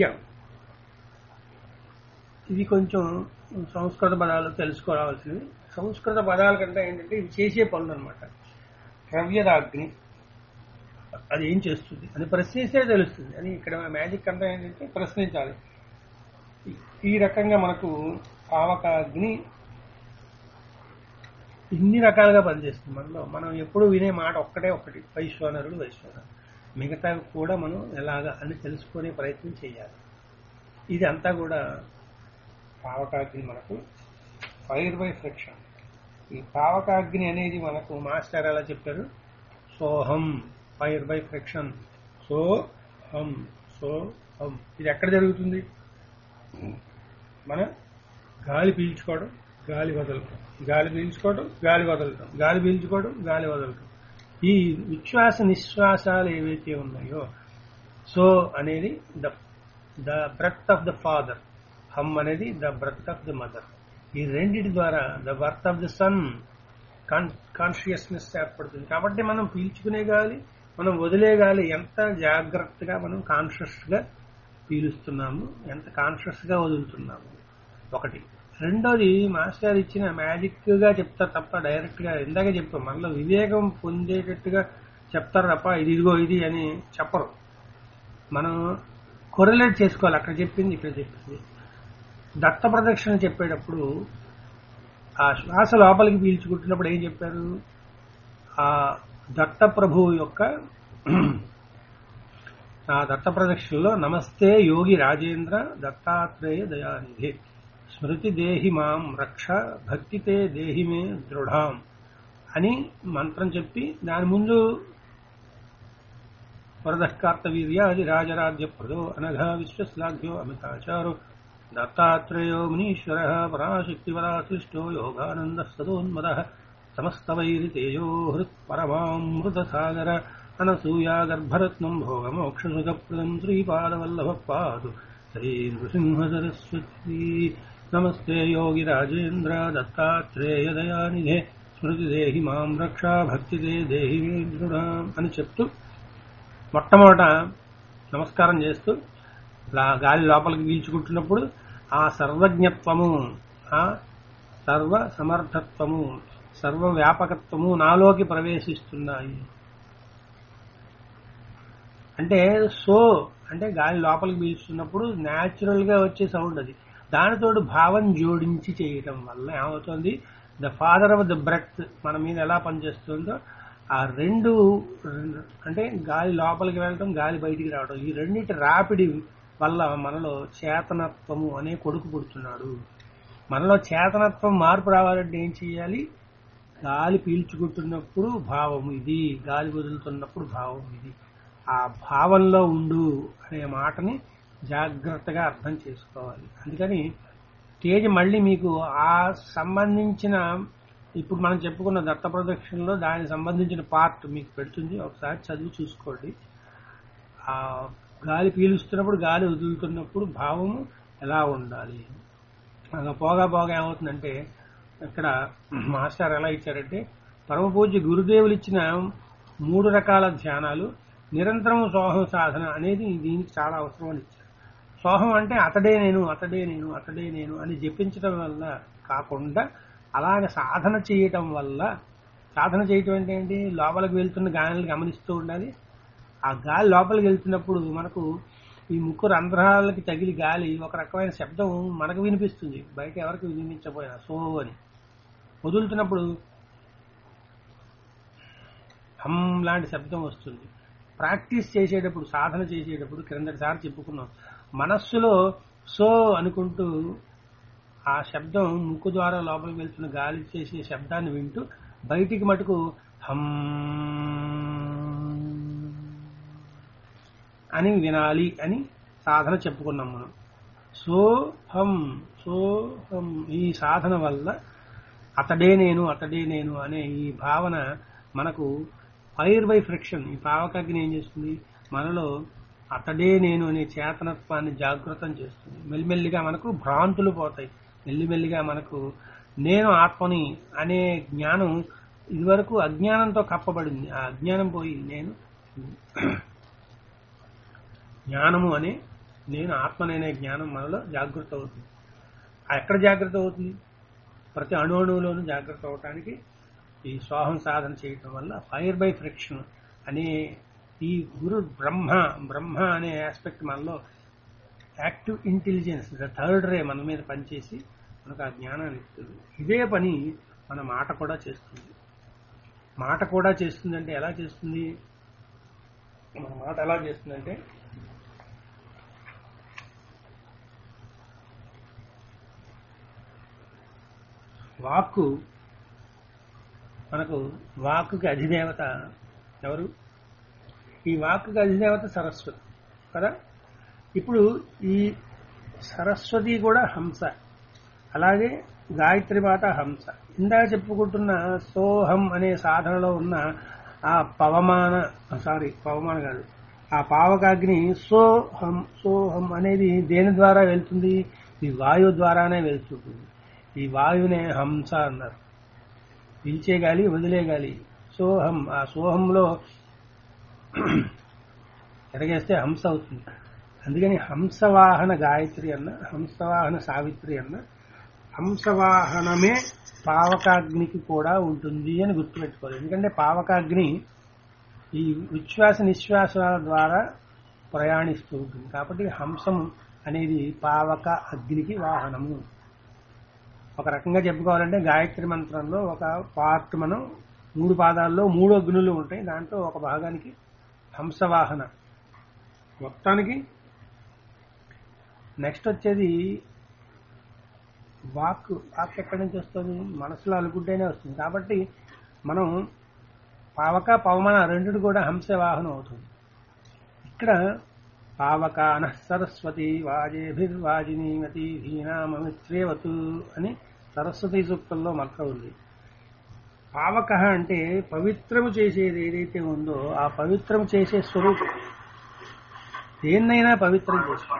ఇది కొంచెం సంస్కృత పదాలు తెలుసుకోవాల్సింది. సంస్కృత పదాల కంటే ఏంటంటే ఇది చేసే పనులు అనమాట. క్రవ్యదాగ్ని అది ఏం చేస్తుంది అని ప్రశ్నిస్తే తెలుస్తుంది. అని ఇక్కడ మ్యాజిక్ అంతా ఏంటంటే ప్రశ్నించాలి. ఈ రకంగా మనకు పావకాగ్ని ఇన్ని రకాలుగా పనిచేస్తుంది మనలో. మనం ఎప్పుడు వినే మాట ఒక్కటే ఒకటి, వైశ్వానరుడు వైశ్వానరుడు. మిగతావి కూడా మనం ఎలాగా అని తెలుసుకునే ప్రయత్నం చేయాలి. ఇది అంతా కూడా పావకాగ్ని మనకు ఫైర్ బై ఫ్రిక్షన్. ఈ పావకాగ్ని అనేది మనకు మాస్టర్ ఎలా చెప్పారు? సోహం, ఫైర్ బై ఫ్రిక్షన్, సోహం సోహం. ఇది ఎక్కడ జరుగుతుంది? మన గాలి పీల్చుకోవడం, గాలి వదలటం, గాలి పీల్చుకోవడం, గాలి వదలటం, గాలి పీల్చుకోవడం, గాలి వదలటం. ఈ విశ్వాస నిశ్వాసాలు ఏవైతే ఉన్నాయో, సో అనేది the breath of the father, హమ్ అనేది the breath of the mother. ఈ రెండిటి ద్వారా the birth of the son consciousness ఏర్పడుతుంది. కాబట్టి మనం పీల్చుకునే గాలి, మనం వదిలే గాలి ఎంత జాగ్రత్తగా మనం కాన్షియస్ గా పీలుస్తున్నాము, ఎంత కాన్షియస్ గా వదులుతున్నాము, ఒకటి. రెండోది మాస్టర్ ఇచ్చిన మ్యాజిక్ గా చెప్తారు తప్ప డైరెక్ట్ గా ఇందాక చెప్పాం, మనలో వివేకం పొందేటట్టుగా చెప్తారు తప్ప ఇది ఇదిగో ఇది అని చెప్పరు. మనం కొరిలేట్ చేసుకోవాలి, అక్కడ చెప్పింది ఇక్కడ చెప్పింది. దత్త ప్రదక్షిణ చెప్పేటప్పుడు ఆ శ్వాస లోపలికి పీల్చుకుంటున్నప్పుడు ఏం చెప్పారు? ఆ దత్త ప్రభువు యొక్క ఆ దత్త ప్రదక్షిణలో నమస్తే యోగి రాజేంద్ర దత్తాత్రేయ దయానిధి స్మృతి దేహి మాం రక్ష భక్తితే దేహి మే దృఢాం అని మంత్రం చెప్పి దాని ముందు వరదఃకార్తవీర్యాది రాజరాజ్య ప్రదో అనఘ విశ్వశ్లాఘ్యో అమితాచారో దత్తాత్రేయో మునీశ్వర పరాశక్తివరాశ్లిష్టో యోగానంద సదోన్మద సమస్తవైరి తేజో హృత్ పరమామృత సాగర అనసూయా గర్భరత్నం భోగమోక్షసుఖప్రదం శ్రీపాదవల్లభ పాదు శ్రీ నృసింహ సరస్వతి. నమస్తే యోగి రాజేంద్ర దత్తాత్రేయ దయానిధే స్మృతి దేహి మాం రక్షా భక్తిదే దేహి మే దృఢాం అని చెప్తూ మొట్టమొదట నమస్కారం చేస్తూ గాలి లోపలికి పీల్చుకుంటున్నప్పుడు ఆ సర్వజ్ఞత్వము, ఆ సర్వ సమర్థత్వము, సర్వవ్యాపకత్వము నాలోకి ప్రవేశిస్తున్నాయి. అంటే సో అంటే గాలి లోపలికి పీల్చుతున్నప్పుడు న్యాచురల్ గా వచ్చే సౌండ్ అది. దానితోడు భావం జోడించి చేయటం వల్ల ఏమవుతుంది? The father of the breath మన మీద ఎలా పనిచేస్తుందో ఆ రెండు అంటే గాలి లోపలికి వెళ్ళటం, గాలి బయటికి రావడం, ఈ రెండింటి రాపిడి వల్ల మనలో చేతనత్వము అనే కొడుకు పుడుతున్నాడు. మనలో చేతనత్వం మార్పు రావాలంటే ఏం చేయాలి? గాలి పీల్చుకుంటున్నప్పుడు భావం ఇది, గాలి వదులుతున్నప్పుడు భావం ఇది. ఆ భావంలో ఉండు అనే మాటని జాగ్రత్తగా అర్థం చేసుకోవాలి. అందుకని స్టేజ్ మళ్ళీ మీకు ఆ సంబంధించిన ఇప్పుడు మనం చెప్పుకున్న దత్త ప్రదక్షిణలో దానికి సంబంధించిన పార్ట్ మీకు పెడుతుంది, ఒకసారి చదివి చూసుకోండి. ఆ గాలి పీలుస్తున్నప్పుడు గాలి వదులుతున్నప్పుడు భావము ఎలా ఉండాలి. అలా పోగా పోగా ఏమవుతుందంటే ఇక్కడ మాస్టర్ ఎలా ఇచ్చారంటే పరమ పూజ్య గురుదేవులు ఇచ్చిన 3 రకాల ధ్యానాలు, నిరంతరం సోహం సాధన అనేది దీనికి చాలా అవసరం అని ఇచ్చారు. సోహం అంటే అతడే నేను అతడే నేను అతడే నేను అని జపించడం వల్ల కాకుండా అలాగే సాధన చేయటం వల్ల, సాధన చేయటం అంటే ఏంటి? లోపలికి వెళ్తున్న గాలిని గమనిస్తూ ఉండాలి, ఆ గాలి లోపలికి వెళ్తున్నప్పుడు మనకు ఈ ముక్కు రంధ్రాలకి తగిలి గాలి ఒక రకమైన శబ్దం మనకు వినిపిస్తుంది, బయట ఎవరికి వినిపించబోయినా సో అని. వదులుతున్నప్పుడు హమ్ లాంటి శబ్దం వస్తుంది. ప్రాక్టీస్ చేసేటప్పుడు, సాధన చేసేటప్పుడు క్రిందటిసారి చెప్పుకున్నాం, మనస్సులో సో అనుకుంటూ ఆ శబ్దం ముక్కు ద్వారా లోపలికి వెళ్తున్న గాలి చేసే శబ్దాన్ని వింటూ బయటికి మటుకు హమ్ అని వినాలి అని సాధన చెప్పుకున్నాం మనం. సోహం సోహం ఈ సాధన వల్ల అతడే నేను అతడే నేను అనే ఈ భావన మనకు ఫైర్ బై ఫ్రిక్షన్, ఈ పావకాగ్ని ఏం చేస్తుంది, మనలో అతడే నేను అనే చేతనత్వాన్ని జాగృతం చేస్తుంది. మెల్లిమెల్లిగా మనకు భ్రాంతులు పోతాయి, మెల్లిమెల్లిగా మనకు నేను ఆత్మని అనే జ్ఞానం, ఇదివరకు అజ్ఞానంతో కప్పబడింది, ఆ అజ్ఞానం పోయి నేను జ్ఞానము అనే నేను ఆత్మననే జ్ఞానం మనలో జాగృత అవుతుంది. ఎక్కడ జాగ్రత్త అవుతుంది? ప్రతి అణువులోనూ జాగ్రత్త అవటానికి ఈ సోహం సాధన చేయటం వల్ల ఫైర్ బై ఫ్రిక్షన్ అనే ఈ గురు బ్రహ్మ అనే ఆస్పెక్ట్ మనలో యాక్టివ్ ఇంటెలిజెన్స్, థర్డ్ రే మన మీద పనిచేసి మనకు ఆ జ్ఞానాన్ని ఇస్తుంది. ఇదే పని మన మాట కూడా చేస్తుంది. మాట కూడా చేస్తుందంటే ఎలా చేస్తుంది? మన మాట ఎలా చేస్తుందంటే, వాక్కు మనకు వాక్కుకి అధిదేవత ఎవరు? ఈ వాక్కుకి అధిదేవత సరస్వతి కదా. ఇప్పుడు ఈ సరస్వతి కూడా హంస, అలాగే గాయత్రి మాత హంస. ఇందాక చెప్పుకుంటున్న సోహం అనే సాధనలో ఉన్న ఆ పవమాన కాదు, ఆ పావకాగ్ని సోహం అనేది దేని ద్వారా వెళ్తుంది? ఈ వాయువు ద్వారానే వెళ్తుంటుంది. ఈ వాయువునే హంస అన్నారు. పిలిచే గాలి, వదిలే గాలి సోహం. ఆ సోహంలో తిరగేస్తే హంస అవుతుంది. అందుకని హంసవాహన గాయత్రి అన్న, హంసవాహన సావిత్రి అన్న, హంసవాహనమే పావకాగ్నికి కూడా ఉంటుంది అని గుర్తుపెట్టుకోవాలి. ఎందుకంటే పావకాగ్ని ఈ ఉచ్ఛ్వాస నిశ్వాసాల ద్వారా ప్రయాణిస్తూ ఉంటుంది. కాబట్టి హంసం అనేది పావక అగ్నికి వాహనము. ఒక రకంగా చెప్పుకోవాలంటే గాయత్రి మంత్రంలో ఒక పార్ట్, మనం 3 పాదాల్లో 3 అగ్నులు ఉంటాయి, దాంట్లో ఒక భాగానికి హంసవాహన. మొత్తానికి నెక్స్ట్ వచ్చేది వాక్ ఎక్కడి నుంచి వస్తుంది? మనసులో అనుకుంటేనే వస్తుంది. కాబట్టి మనం పావక పవమాన రెండుడు కూడా హంసవాహనం అవుతుంది. ఇక్కడ పావకాన సరస్వతి వాజేభిర్వాజినీమతి ధీనామమిత్రేవతు అని సరస్వతి సూక్తంలో మంత్రం ఉంది. పావక అంటే పవిత్రము చేసేది ఏదైతే ఉందో ఆ పవిత్రం చేసే స్వరూపం. దేన్నైనా పవిత్రం చేస్తుంది.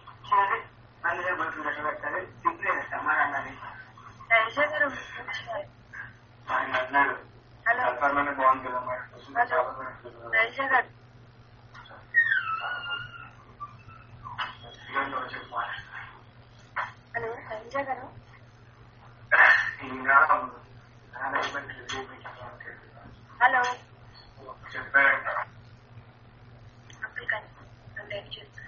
హలో సంజయ్ గారు, హలో అంకుల్ కానీ అంటే చేస్తాను.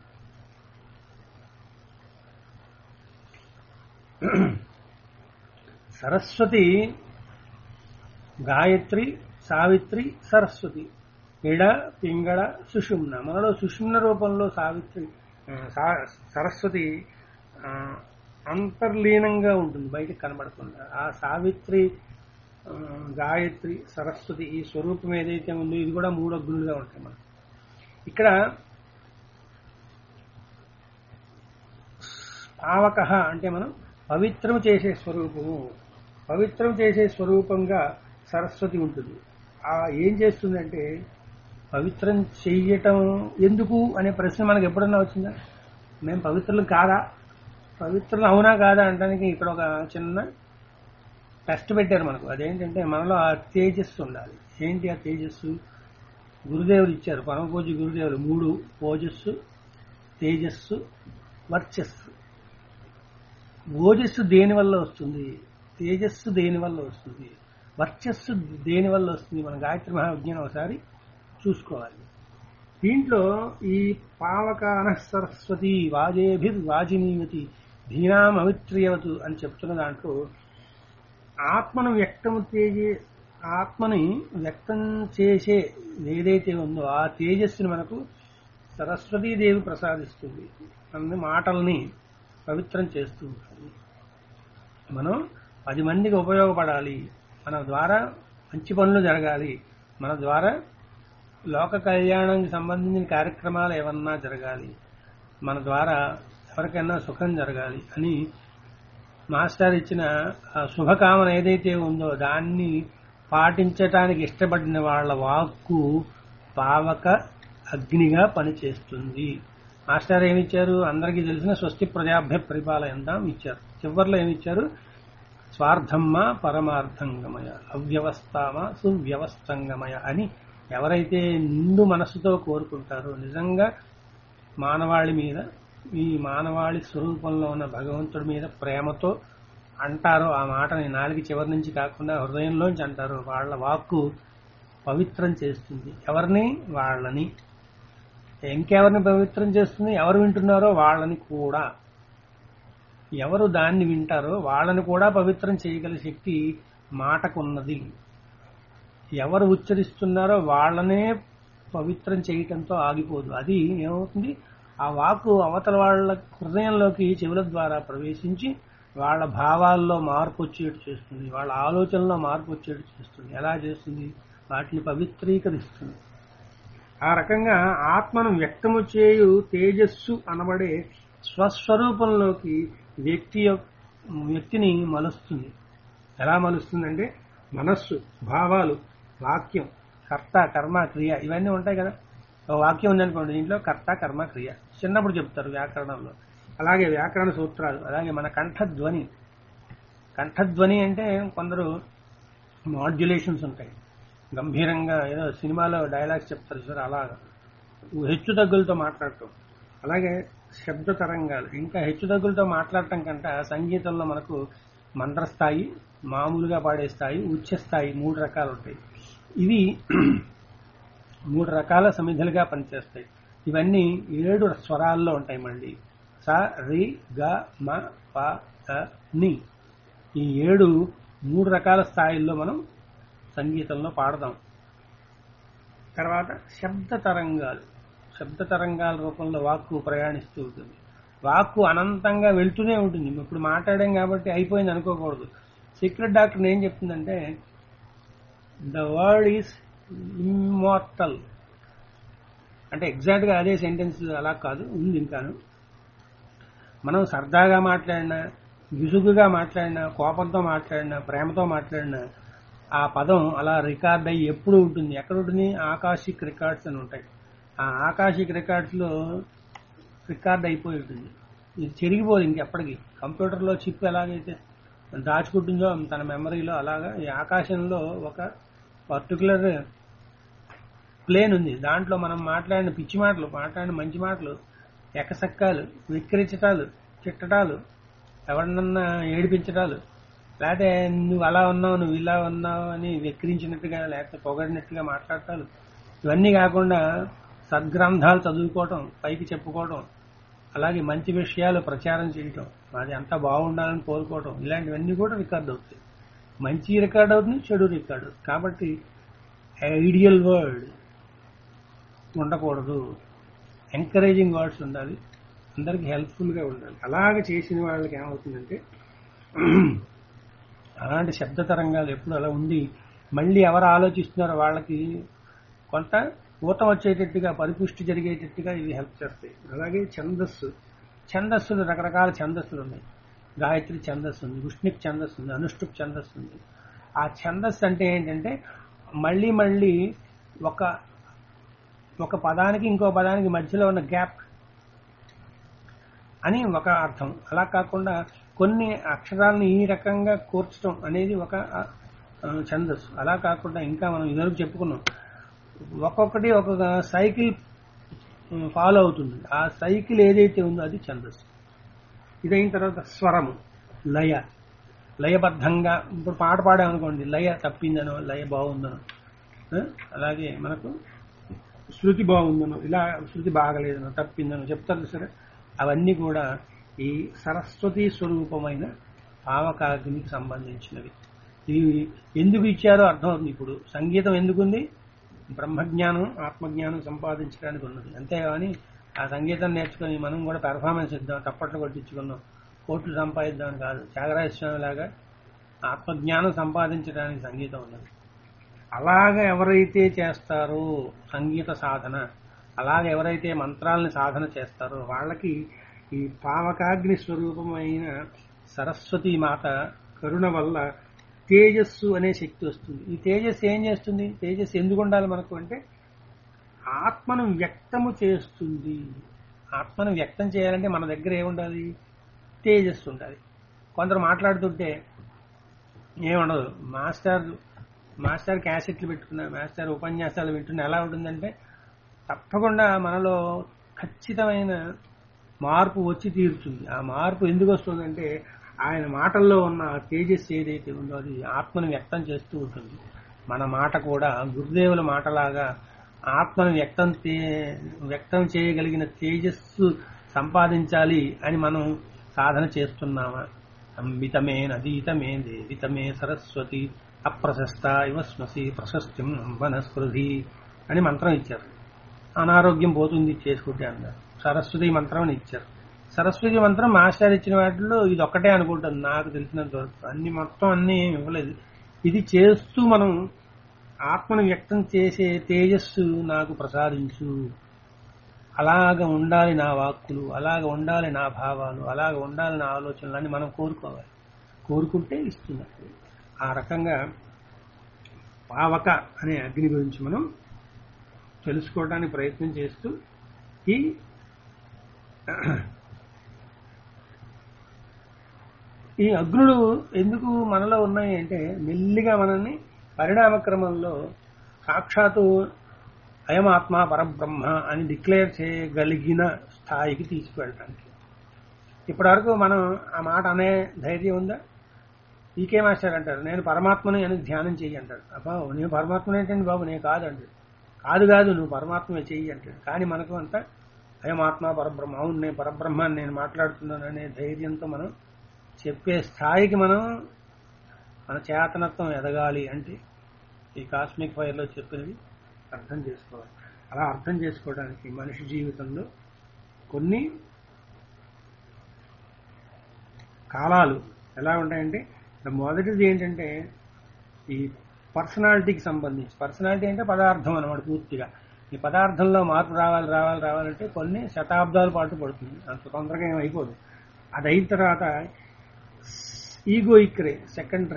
సరస్వతి, గాయత్రి, సావిత్రి, సరస్వతి, ఇడ, పింగళ, సుషుమ్న. మనలో సుషుమ్న రూపంలో సరస్వతి అంతర్లీనంగా ఉంటుంది, బయటకు కనబడకుండా. ఆ సావిత్రి, గాయత్రి, సరస్వతి ఈ స్వరూపం ఏదైతే ఉందో ఇది కూడా 3 అగ్నులుగా ఉంటాయి. మనం ఇక్కడ పావక అంటే మనం పవిత్రం చేసే స్వరూపము. పవిత్రం చేసే స్వరూపంగా సరస్వతి ఉంటుంది. ఏం చేస్తుందంటే, పవిత్రం చెయ్యటం ఎందుకు అనే ప్రశ్న మనకు ఎప్పుడన్నా వచ్చిందా? మేము పవిత్రులు కాదా, పవిత్రులు అవునా కాదా అనడానికి ఇక్కడ ఒక చిన్న టెస్ట్ పెట్టారు మనకు. అదేంటంటే మనలో ఆ తేజస్సు ఉండాలి. ఏంటి ఆ తేజస్సు? గురుదేవులు ఇచ్చారు, పరమపూజ్య గురుదేవులు 3: ఓజస్సు, తేజస్సు, వర్చస్సు. ఓజస్సు దేని వల్ల వస్తుంది? తేజస్సు దేని వల్ల వస్తుంది? వర్చస్సు దేని వల్ల వస్తుంది? మన గాయత్రి మహావిజ్ఞానం ఒకసారి చూసుకోవాలి. దీంట్లో ఈ పావకాన సరస్వతి వాజేభిర్వాజినీవతి ధీనాం అవిత్రియవతు అని చెప్తున్న దాంట్లో ఆత్మను ఆత్మని వ్యక్తం చేసే ఏదైతే ఉందో ఆ తేజస్సుని మనకు సరస్వతీదేవి ప్రసాదిస్తుంది. అన్ని మాటల్ని పవిత్రం చేస్తూ ఉంటుంది. మనం 10 మందికి ఉపయోగపడాలి, మన ద్వారా మంచి పనులు జరగాలి, మన ద్వారా లోక కళ్యాణానికి సంబంధించిన కార్యక్రమాలు ఏమన్నా జరగాలి, మన ద్వారా ఎవరికైనా సుఖం జరగాలి అని మాస్టర్ ఇచ్చిన శుభకామన ఏదైతే ఉందో దాన్ని పాటించటానికి ఇష్టపడిన వాళ్ళ వాక్కు పావక అగ్నిగా పనిచేస్తుంది. మాస్టర్ ఏమిచ్చారు? అందరికీ తెలిసిన స్వస్తి ప్రజాభ్య పరిపాలయంతాం ఇచ్చారు. చివరిలో ఏమిచ్చారు? స్వార్థమ్మ పరమార్థంగమయ, అవ్యవస్థామ సువ్యవస్థంగమయ అని ఎవరైతే నిండు మనస్సుతో కోరుకుంటారో, నిజంగా మానవాళి మీద, ఈ మానవాళి స్వరూపంలో ఉన్న భగవంతుడి మీద ప్రేమతో అంటారో, ఆ మాటని నాలుగు చివరి నుంచి కాకుండా హృదయంలోంచి అంటారో, వాళ్ళ వాక్కు పవిత్రం చేస్తుంది. ఎవరిని? వాళ్ళని. ఇంకెవరిని పవిత్రం చేస్తుంది? ఎవరు వింటున్నారో వాళ్ళని కూడా. ఎవరు దాన్ని వింటారో వాళ్ళని కూడా పవిత్రం చేయగల శక్తి మాటకున్నది. ఎవరు ఉచ్చరిస్తున్నారో వాళ్ళనే పవిత్రం చేయటంతో ఆగిపోదు. అది ఏమవుతుంది? ఆ వాక్కు అవతల వాళ్ళ హృదయంలోకి చెవుల ద్వారా ప్రవేశించి వాళ్ళ భావాల్లో మార్పు వచ్చేట్టు చేస్తుంది, వాళ్ళ ఆలోచనలో మార్పు వచ్చేట్టు చేస్తుంది. ఎలా చేస్తుంది? వాటిని పవిత్రీకరిస్తుంది. ఆ రకంగా ఆత్మను వ్యక్తము చేయు తేజస్సు అనబడే స్వస్వరూపంలోకి వ్యక్తిని మలుస్తుంది. ఎలా మలుస్తుందంటే మనస్సు, భావాలు, వాక్యం, కర్త, కర్మ, క్రియ ఇవన్నీ ఉంటాయి కదా. ఒక వాక్యం ఉందనుకోండి, దీంట్లో కర్త, కర్మ, క్రియ చిన్నప్పుడు చెప్తారు వ్యాకరణంలో. అలాగే వ్యాకరణ సూత్రాలు, అలాగే మన కంఠధ్వని. కంఠధ్వని అంటే కొందరు మాడ్యులేషన్స్ ఉంటాయి, గంభీరంగా ఏదో సినిమాలో డైలాగ్స్ చెప్తారు సార్, అలాగా హెచ్చు తగ్గులతో మాట్లాడటం. అలాగే శబ్ద తరంగాలు, ఇంకా హెచ్చు తగ్గులతో మాట్లాడటం కంటే సంగీతంలో మనకు మంత్రస్థాయి, మామూలుగా పాడే స్థాయి, ఉచ్చ స్థాయి 3 రకాలు ఉంటాయి. ఇవి 3 రకాల సమిధలుగా పనిచేస్తాయి. ఇవన్నీ 7 స్వరాల్లో ఉంటాయి. మళ్ళీ స, రి, గ, మ, ప, ద, ని. ఈ 3 రకాల స్థాయిల్లో మనం సంగీతంలో పాడదాం. తర్వాత శబ్ద తరంగాలు. శబ్ద తరంగాల రూపంలో వాక్కు ప్రయాణిస్తూ ఉంటుంది. వాక్కు అనంతంగా వెళ్తూనే ఉంటుంది. ఇప్పుడు మాట్లాడాం కాబట్టి అయిపోయింది అనుకోకూడదు. సీక్రెట్ డాక్టర్ ఏం చెప్తుందంటే ద వర్డ్ ఈజ్ ఇమ్మార్టల్ అంటే ఎగ్జాక్ట్ గా అదే సెంటెన్స్ అలా కాదు, ఉంది ఇంకాను. మనం సరదాగా మాట్లాడినా, విసుగుగా మాట్లాడినా, కోపంతో మాట్లాడినా, ప్రేమతో మాట్లాడినా ఆ పదం అలా రికార్డ్ అయ్యి ఎప్పుడు ఉంటుంది. ఎక్కడ ఉంటుంది? ఆకాశిక్ రికార్డ్స్ అని ఉంటాయి. ఆ ఆకాశిక్ రికార్డ్స్ లో రికార్డ్ అయిపోయి ఉంటుంది. ఇది చెరిగిపోదు ఇంకెప్పటికీ. కంప్యూటర్లో చిప్ ఎలాగైతే దాచుకుంటుందో తన మెమరీలో, అలాగా ఈ ఆకాశంలో ఒక పర్టికులర్ ప్లేన్ ఉంది. దాంట్లో మనం మాట్లాడిన పిచ్చి మాటలు, మాట్లాడిన మంచి మాటలు, ఎకసక్కాలు, విక్రించటాలు, చిట్టటాలు, ఎవరినన్నా ఏడిపించటాలు, లేకపోతే నువ్వు అలా ఉన్నావు, నువ్వు ఇలా ఉన్నావు అని వెక్కిరించినట్టుగా, లేకపోతే పొగడినట్టుగా మాట్లాడటాలు, ఇవన్నీ కాకుండా సద్గ్రంథాలు చదువుకోవటం, పైకి చెప్పుకోవటం, అలాగే మంచి విషయాలు ప్రచారం చేయటం, అది అంతా బాగుండాలని కోరుకోవటం, ఇలాంటివన్నీ కూడా రికార్డ్ అవుతాయి. మంచి రికార్డ్ అవుతుంది, చెడు రికార్డ్ అవుతుంది. కాబట్టి ఐడియల్ వర్డ్ ఉండకూడదు, ఎంకరేజింగ్ వర్డ్స్ ఉండాలి, అందరికి హెల్ప్ఫుల్ గా ఉండాలి. అలాగే చేసిన వాళ్ళకి ఏమవుతుందంటే అలాంటి శబ్ద తరంగాలు ఎప్పుడు అలా ఉండి మళ్ళీ ఎవరు ఆలోచిస్తున్నారో వాళ్ళకి కొంత ఊతం వచ్చేటట్టుగా, పరిపుష్టి జరిగేటట్టుగా ఇవి హెల్ప్ చేస్తాయి. అలాగే ఛందస్సులు రకరకాల ఛందస్సులు ఉన్నాయి. గాయత్రి ఛందస్సు ఉంది, విష్ణుక్ ఛందస్సు ఉంది, అనుష్ఠుప్ ఛందస్సు ఉంది. ఆ ఛందస్సు అంటే ఏంటంటే మళ్ళీ మళ్ళీ ఒక పదానికి ఇంకో పదానికి మధ్యలో ఉన్న గ్యాప్ అని ఒక అర్థం. అలా కాకుండా కొన్ని అక్షరాలను ఈ రకంగా కూర్చడం అనేది ఒక ఛందస్సు. అలా కాకుండా ఇంకా మనం ఇదివరకు చెప్పుకున్నాం, ఒక్కొక్కటి ఒక్కొక్క సైకిల్ ఫాలో అవుతుంది. ఆ సైకిల్ ఏదైతే ఉందో అది ఛందస్సు. ఇదైన తర్వాత స్వరము, లయబద్ధంగా. ఇప్పుడు పాట పాడామనుకోండి, లయ తప్పిందనో లయ బాగుందనో. అలాగే మనకు శృతి బాగుందనో, ఇలా శృతి బాగలేదనో, తప్పిందనో చెప్తారు సరే. అవన్నీ కూడా ఈ సరస్వతి స్వరూపమైన పావకాగ్నికి సంబంధించినవి. ఇవి ఎందుకు ఇచ్చారో అర్థమవుతుంది. ఇప్పుడు సంగీతం ఎందుకుంది? బ్రహ్మజ్ఞానం, ఆత్మజ్ఞానం సంపాదించడానికి ఉన్నది. అంతేగాని ఆ సంగీతం నేర్చుకుని మనం కూడా పెర్ఫార్మెన్స్ ఇద్దాం, తప్పట్లు కొట్టించుకున్నాం, కోట్లు సంపాదిద్దాం కాదు. త్యాగరాజ స్వామి లాగా ఆత్మజ్ఞానం సంపాదించడానికి సంగీతం ఉన్నది. అలాగ ఎవరైతే చేస్తారో సంగీత సాధన, అలాగ ఎవరైతే మంత్రాలని సాధన చేస్తారో వాళ్ళకి ఈ పావకాగ్ని స్వరూపమైన సరస్వతి మాత కరుణ వల్ల తేజస్సు అనే శక్తి వస్తుంది. ఈ తేజస్సు ఏం చేస్తుంది? తేజస్సు ఎందుకు ఉండాలి మనకు అంటే ఆత్మను వ్యక్తము చేస్తుంది. ఆత్మను వ్యక్తం చేయాలంటే మన దగ్గర ఏముండాలి? తేజస్సు ఉండాలి. కొందరు మాట్లాడుతుంటే ఏముండదు. మాస్టర్ క్యాసెట్లు పెట్టుకున్నా, మాస్టర్ ఉపన్యాసాలు వింటున్నా ఎలా ఉంటుందంటే తప్పకుండా మనలో ఖచ్చితమైన మార్పు వచ్చి తీరుతుంది. ఆ మార్పు ఎందుకు వస్తుందంటే ఆయన మాటల్లో ఉన్న తేజస్సు ఏదైతే ఉందో అది ఆత్మను వ్యక్తం చేస్తూ ఉంటుంది. మన మాట కూడా గురుదేవుల మాటలాగా ఆత్మను వ్యక్తం చేయగలిగిన తేజస్సు సంపాదించాలి అని మనం సాధన చేస్తున్నామా? అంబితమే నదీతమే దేవితమే సరస్వతి అప్రశస్త ఇవస్మసి ప్రశస్తిం వనస్పృధి అని మంత్రం ఇచ్చారు. అనారోగ్యం పోతుంది చేసుకుంటే అన్నారు. సరస్వతి మంత్రం అని ఇచ్చారు. సరస్వతి మంత్రం మాస్టర్ ఇచ్చిన వాటిలో ఇది ఒక్కటే అనుకుంటుంది నాకు తెలిసినంత వరకు. అన్ని మొత్తం అన్ని ఇవ్వలేదు. ఇది చేస్తూ మనం ఆత్మను వ్యక్తం చేసే తేజస్సు నాకు ప్రసాదించు, అలాగ ఉండాలి నా వాక్కులు, అలాగ ఉండాలి నా భావాలు, అలాగ ఉండాలి నా ఆలోచనలు అని మనం కోరుకోవాలి. కోరుకుంటే ఇస్తున్నట్టు. ఆ రకంగా పావక అనే అగ్ని గురించి మనం తెలుసుకోవడానికి ప్రయత్నం చేస్తూ ఈ అగ్నులు ఎందుకు మనలో ఉన్నాయి అంటే మెల్లిగా మనల్ని పరిణామ క్రమంలో సాక్షాత్తు అయమాత్మ పరబ్రహ్మ అని డిక్లేర్ చేయగలిగిన స్థాయికి తీసుకువెళ్ళడానికి. ఇప్పటివరకు మనం ఆ మాట అనే ధైర్యం ఉందా? ఈకే మాస్టర్ అంటారు నేను పరమాత్మని అని ధ్యానం చెయ్యి అంటాడు. అబ్బా నేను పరమాత్మని ఏంటండి బాబు, నేను కాదంటాడు. కాదు నువ్వు పరమాత్మే చెయ్యి అంటాడు. కానీ మనకు అంతా అయమాత్మ పరబ్రహ్మ, అవును నేను పరబ్రహ్మాన్ని నేను మాట్లాడుతున్నాను అనే ధైర్యంతో మనం చెప్పే స్థాయికి మన చేతనత్వం ఎదగాలి అంటే ఈ కాస్మిక్ ఫైర్లో చెప్పినవి అర్థం చేసుకోవాలి. అలా అర్థం చేసుకోవడానికి మనిషి జీవితంలో కొన్ని కాలాలు ఎలా ఉంటాయంటే మొదటిది ఏంటంటే ఈ పర్సనాలిటీకి సంబంధించి, పర్సనాలిటీ అంటే పదార్థం అన్నమాట పూర్తిగా. ఈ పదార్థంలో మార్పు రావాలంటే కొన్ని శతాబ్దాల పాటు పడుతుంది, అంత తొందరగా ఏం అయిపోదు. అది అయిన తర్వాత egoic ray, second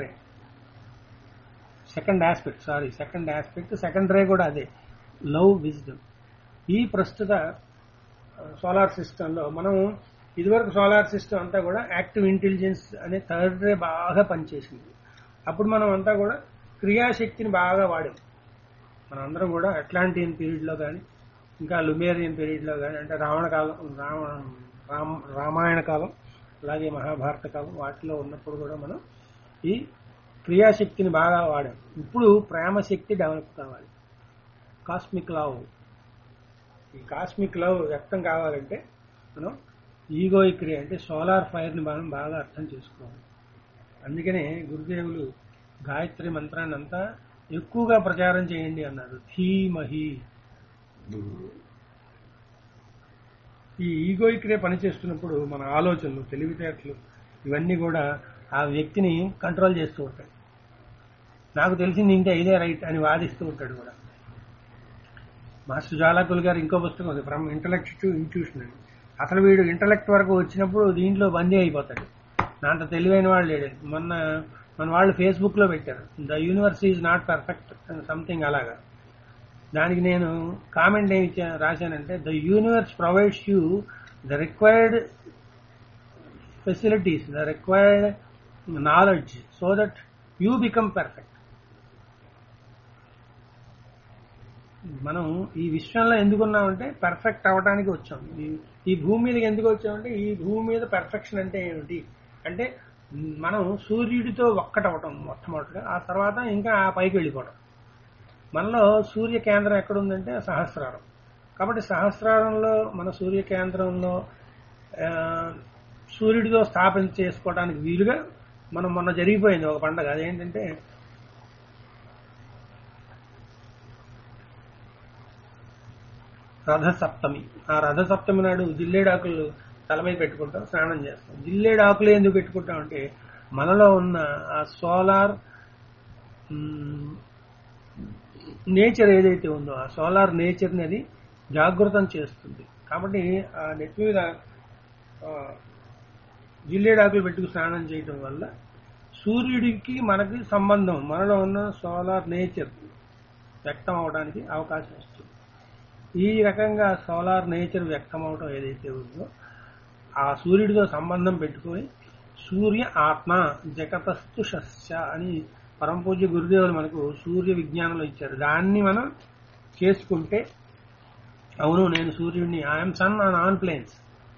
aspect, second ray కూడా అదే లవ్, విజ్డమ్. ఈ ప్రస్తుత సోలార్ సిస్టంలో మనం ఇదివరకు సోలార్ సిస్టమ్ అంతా కూడా యాక్టివ్ ఇంటెలిజెన్స్ అనే థర్డ్ రే బాగా పనిచేసింది. అప్పుడు మనం అంతా కూడా క్రియాశక్తిని బాగా వాడాం. మనందరం కూడా అట్లాంటియన్ పీరియడ్లో కానీ ఇంకా లుమేరియన్ పీరియడ్లో కానీ అంటే రావణ కాలం, రామాయణ కాలం, అలాగే మహాభారత కాలం వాటిలో ఉన్నప్పుడు కూడా మనం ఈ క్రియాశక్తిని బాగా వాడాం. ఇప్పుడు ప్రేమశక్తి డెవలప్ కావాలి. కాస్మిక్ లవ్, ఈ కాస్మిక్ లవ్ వ్యక్తం కావాలంటే మనం ఈగోయిక్ రే అంటే సోలార్ ఫైర్ని మనం బాగా అర్థం చేసుకోవాలి. అందుకనే గురుదేవులు గాయత్రి మంత్రాన్ని అంతా ఎక్కువగా ప్రచారం చేయండి అన్నారు. ధీమహి. ఈ ఈగోయిక్ రే పనిచేస్తున్నప్పుడు మన ఆలోచనలు, తెలివితేటలు ఇవన్నీ కూడా ఆ వ్యక్తిని కంట్రోల్ చేస్తూ ఉంటాయి. నాకు తెలిసింది ఇంకా ఇదే రైట్ అని వాదిస్తూ ఉంటాడు కూడా. మాస్టర్ జ్వాలాకులు గారు ఇంకో పుస్తకం ఉంది, ఫ్రమ్ ఇంటలెక్ట్ టు ఇంట్యూషన్ అని. అసలు వీడు ఇంటలెక్ట్ వరకు వచ్చినప్పుడు దీంట్లో బందీ అయిపోతాడు. నాంత తెలివైన వాళ్ళు లేడు. మన వాళ్ళు ఫేస్బుక్ లో పెట్టారు the universe is not perfect something అలాగా. దానికి నేను కామెంట్ ఏమి రాశానంటే the universe provides you the required facilities, the required knowledge so that you become perfect. మనం ఈ విశ్వంలో ఎందుకున్నామంటే పర్ఫెక్ట్ అవ్వడానికి వచ్చాం. ఈ భూమి మీదకి ఎందుకు వచ్చామంటే ఈ భూమి మీద పర్ఫెక్షన్ అంటే ఏమిటి అంటే మనం సూర్యుడితో ఒక్కటవటం మొట్టమొదటిగా, ఆ తర్వాత ఇంకా ఆ పైకి వెళ్ళిపోవడం. మనలో సూర్య కేంద్రం ఎక్కడుందంటే సహస్రారం. కాబట్టి సహస్రారంలో మన సూర్యకేంద్రంలో ఆ, సూర్యుడితో స్థాపన చేసుకోవడానికి వీలుగా మనం మొన్న జరిగిపోయింది ఒక పండగ. అదేంటంటే రథసప్తమి. ఆ రథసప్తమి నాడు జిల్లేడాకులు తల మీద పెట్టుకుంటాం, స్నానం చేస్తాం. జిల్లేడాకులు ఎందుకు పెట్టుకుంటాం అంటే మనలో ఉన్న ఆ సోలార్ నేచర్ ఏదైతే ఉందో ఆ సోలార్ నేచర్ని అది జాగృతం చేస్తుంది. కాబట్టి ఆ నెత్తి మీద ఆ, జిల్లేడాకులు పెట్టుకు స్నానం చేయటం వల్ల సూర్యుడికి మనకి సంబంధం, మనలో ఉన్న సోలార్ నేచర్ వ్యక్తం అవడానికి అవకాశం వస్తుంది. ఈ రకంగా సోలార్ నేచర్ వ్యక్తం అవడం ఏదైతే ఉందో ఆ సూర్యుడితో సంబంధం పెట్టుకొని సూర్య ఆత్మ జగతస్తు షస్య అని పరమపూజ్య గురుదేవులు మనకు సూర్య విజ్ఞానంలో ఇచ్చారు. దాన్ని మనం చేసుకుంటే అవును నేను సూర్యుడిని, I'm sun on on planes,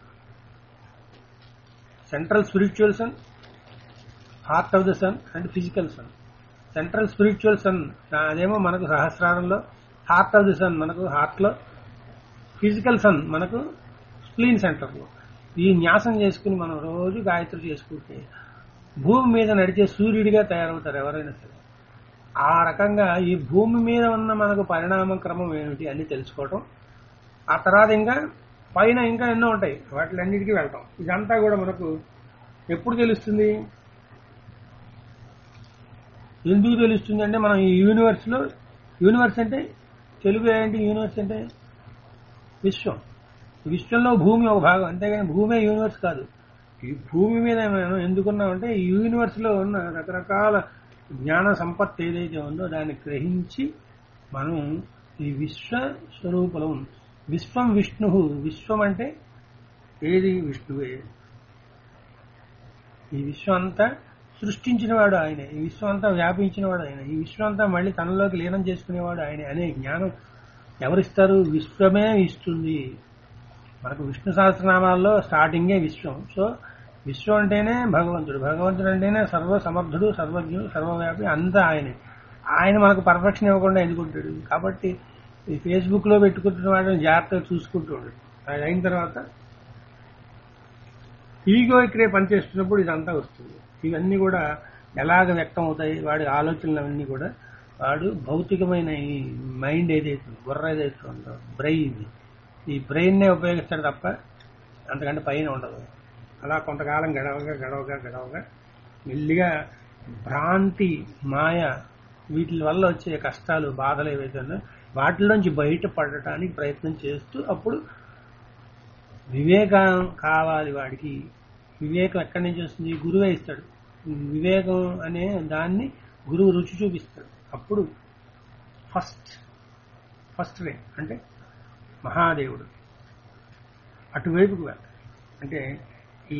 central spiritual sun, heart of the sun and physical sun. Central spiritual sun అదేమో మనకు సహస్రారంలో, హార్ట్ ఆఫ్ ది సన్ మనకు హార్ట్ లో, ఫిజికల్ సన్ మనకు స్ప్లీన్ సెంటర్ లో. ఈ న్యాసం చేసుకుని మనం రోజు గాయత్రి చేసుకుంటే భూమి మీద నడిచే సూర్యుడిగా తయారవుతారు ఎవరైనా సరే. ఆ రకంగా ఈ భూమి మీద ఉన్న మనకు పరిణామ క్రమం ఏమిటి అని తెలుసుకోవటం, ఆ తర్వాత ఇంకా పైన ఇంకా ఎన్నో ఉంటాయి, వాటిలన్నిటికీ వెళ్తాం. ఇదంతా కూడా మనకు ఎప్పుడు తెలుస్తుంది, ఎందుకు తెలుస్తుంది అంటే మనం ఈ యూనివర్స్ లో, యూనివర్స్ అంటే తెలుగు ఏంటి, యూనివర్స్ అంటే విశ్వం. విశ్వంలో భూమి ఒక భాగం, అంతేగాని భూమే యూనివర్స్ కాదు. ఈ భూమి మీద మనం ఎందుకున్నామంటే ఈ యూనివర్స్ లో ఉన్న రకరకాల జ్ఞాన సంపత్తి ఏదైతే ఉందో దాన్ని గ్రహించి మనం ఈ విశ్వ స్వరూపంలో ఉంది. విశ్వం విష్ణు, విశ్వం అంటే ఏది విష్ణువే. ఈ విశ్వం అంతా సృష్టించినవాడు ఆయనే, ఈ విశ్వం అంతా వ్యాపించినవాడు ఆయన, ఈ విశ్వం అంతా మళ్ళీ తనలోకి లీనం చేసుకునేవాడు ఆయనే అనే జ్ఞానం ఎవరిస్తారు, విశ్వమే ఇస్తుంది. మనకు విష్ణు సహస్రనామాల్లో స్టార్టింగే విశ్వం. సో విశ్వం అంటేనే భగవంతుడు, భగవంతుడు అంటేనే సర్వ సమర్థుడు, సర్వజ్ఞుడు, సర్వవ్యాపి, అంతా ఆయనే. ఆయన మనకు పర్ఫెక్షన్ ఇవ్వకుండా ఎందుకుంటాడు. కాబట్టి ఈ ఫేస్బుక్ లో పెట్టుకుంటున్న వాటిని జాగ్రత్తగా చూసుకుంటూ ఉంటాడు. అది అయిన తర్వాత ఈగో ఇక్కడే పనిచేస్తున్నప్పుడు ఇదంతా వస్తుంది. ఇవన్నీ కూడా ఎలాగ వ్యక్తం అవుతాయి, వాడి ఆలోచనలు అవన్నీ కూడా వాడు భౌతికమైన ఈ మైండ్ ఏదైతే బుర్ర ఏదైతే ఉందో బ్రెయిన్, ఈ బ్రెయిన్నే ఉపయోగిస్తాడు తప్ప అంతకంటే పైన ఉండదు. అలా కొంతకాలం గడవగా గడవగా గడవగా మెల్లిగా భ్రాంతి, మాయ, వీటి వల్ల వచ్చే కష్టాలు, బాధలు ఏవైతే ఉన్నాయో వాటిలోంచి బయటపడటానికి ప్రయత్నం చేస్తూ అప్పుడు వివేకం కావాలి వాడికి. వివేకం ఎక్కడి నుంచి వస్తుంది, గురువే ఇస్తాడు. వివేకం అనే దాన్ని గురువు రుచి చూపిస్తాడు. అప్పుడు ఫస్ట్ రే అంటే మహాదేవుడు అటువైపుకు వెళ్ళాలి. అంటే ఈ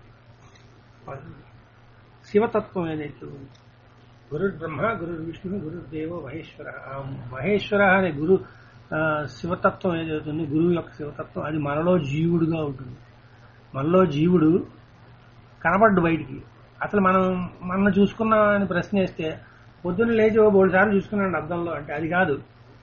శివతత్వం ఏదైతే ఉంది, గురు బ్రహ్మ, గురు విష్ణు, గురు దేవో మహేశ్వర. ఆ మహేశ్వర అనే గురు శివతత్వం ఏదైతే ఉంది, గురువు యొక్క శివతత్వం, అది మనలో జీవుడుగా ఉంటుంది. మనలో జీవుడు కనబడ్డు బయటికి. అసలు మనం చూసుకున్నామని ప్రశ్న వేస్తే పొద్దున్న లేచి ఓ 3 సార్లు చూసుకున్నాడు అద్దంలో అంటే అది కాదు.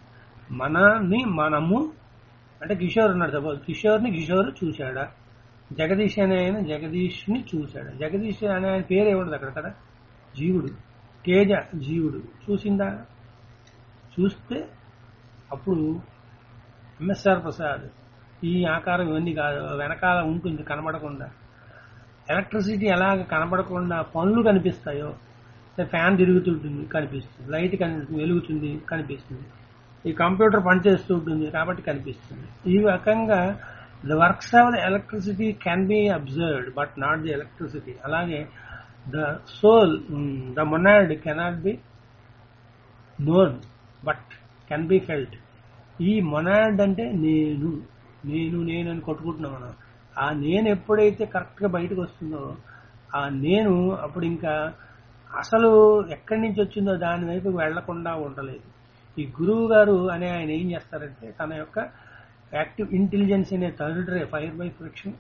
మనము అంటే కిషోర్ ఉన్నాడు సపోజ్, కిషోర్ని కిషోర్ చూశాడా, జగదీష్ అనే ఆయన జగదీష్ని చూశాడా. జగదీష్ అనే ఆయన పేరు ఏముండదు అక్కడ కదా, జీవుడు. తేజ జీవుడు చూసిందా, చూస్తే అప్పుడు ఎంఎస్ఆర్ ప్రసాద్ ఈ ఆకారం ఇవన్నీ కాదు, వెనకాల ఉంటుంది కనబడకుండా. ఎలక్ట్రిసిటీ ఎలాగ కనబడకుండా పనులు కనిపిస్తాయో, ఫ్యాన్ తిరుగుతుంటుంది కనిపిస్తుంది, లైట్ వెలుగుతుంది కనిపిస్తుంది, ఈ కంప్యూటర్ పనిచేస్తూ ఉంటుంది కాబట్టి కనిపిస్తుంది. ఈ రకంగా the works of the electricity can be observed but not the electricity. అలాగే the soul, the monad cannot be known but can be felt. ఈ మొనాడ్ అంటే నేను నేను నేను అని కొట్టుకుంటున్నాం మనం. ఆ నేను ఎప్పుడైతే కరెక్ట్గా బయటకు వస్తుందో ఆ నేను అప్పుడు ఇంకా అసలు ఎక్కడి నుంచి వచ్చిందో దాని వైపు వెళ్లకుండా ఉండలేదు. ఈ గురువు గారు అనే ఆయన ఏం చేస్తారంటే తన యొక్క యాక్టివ్ ఇంటెలిజెన్స్ అనే third ray, fire by friction,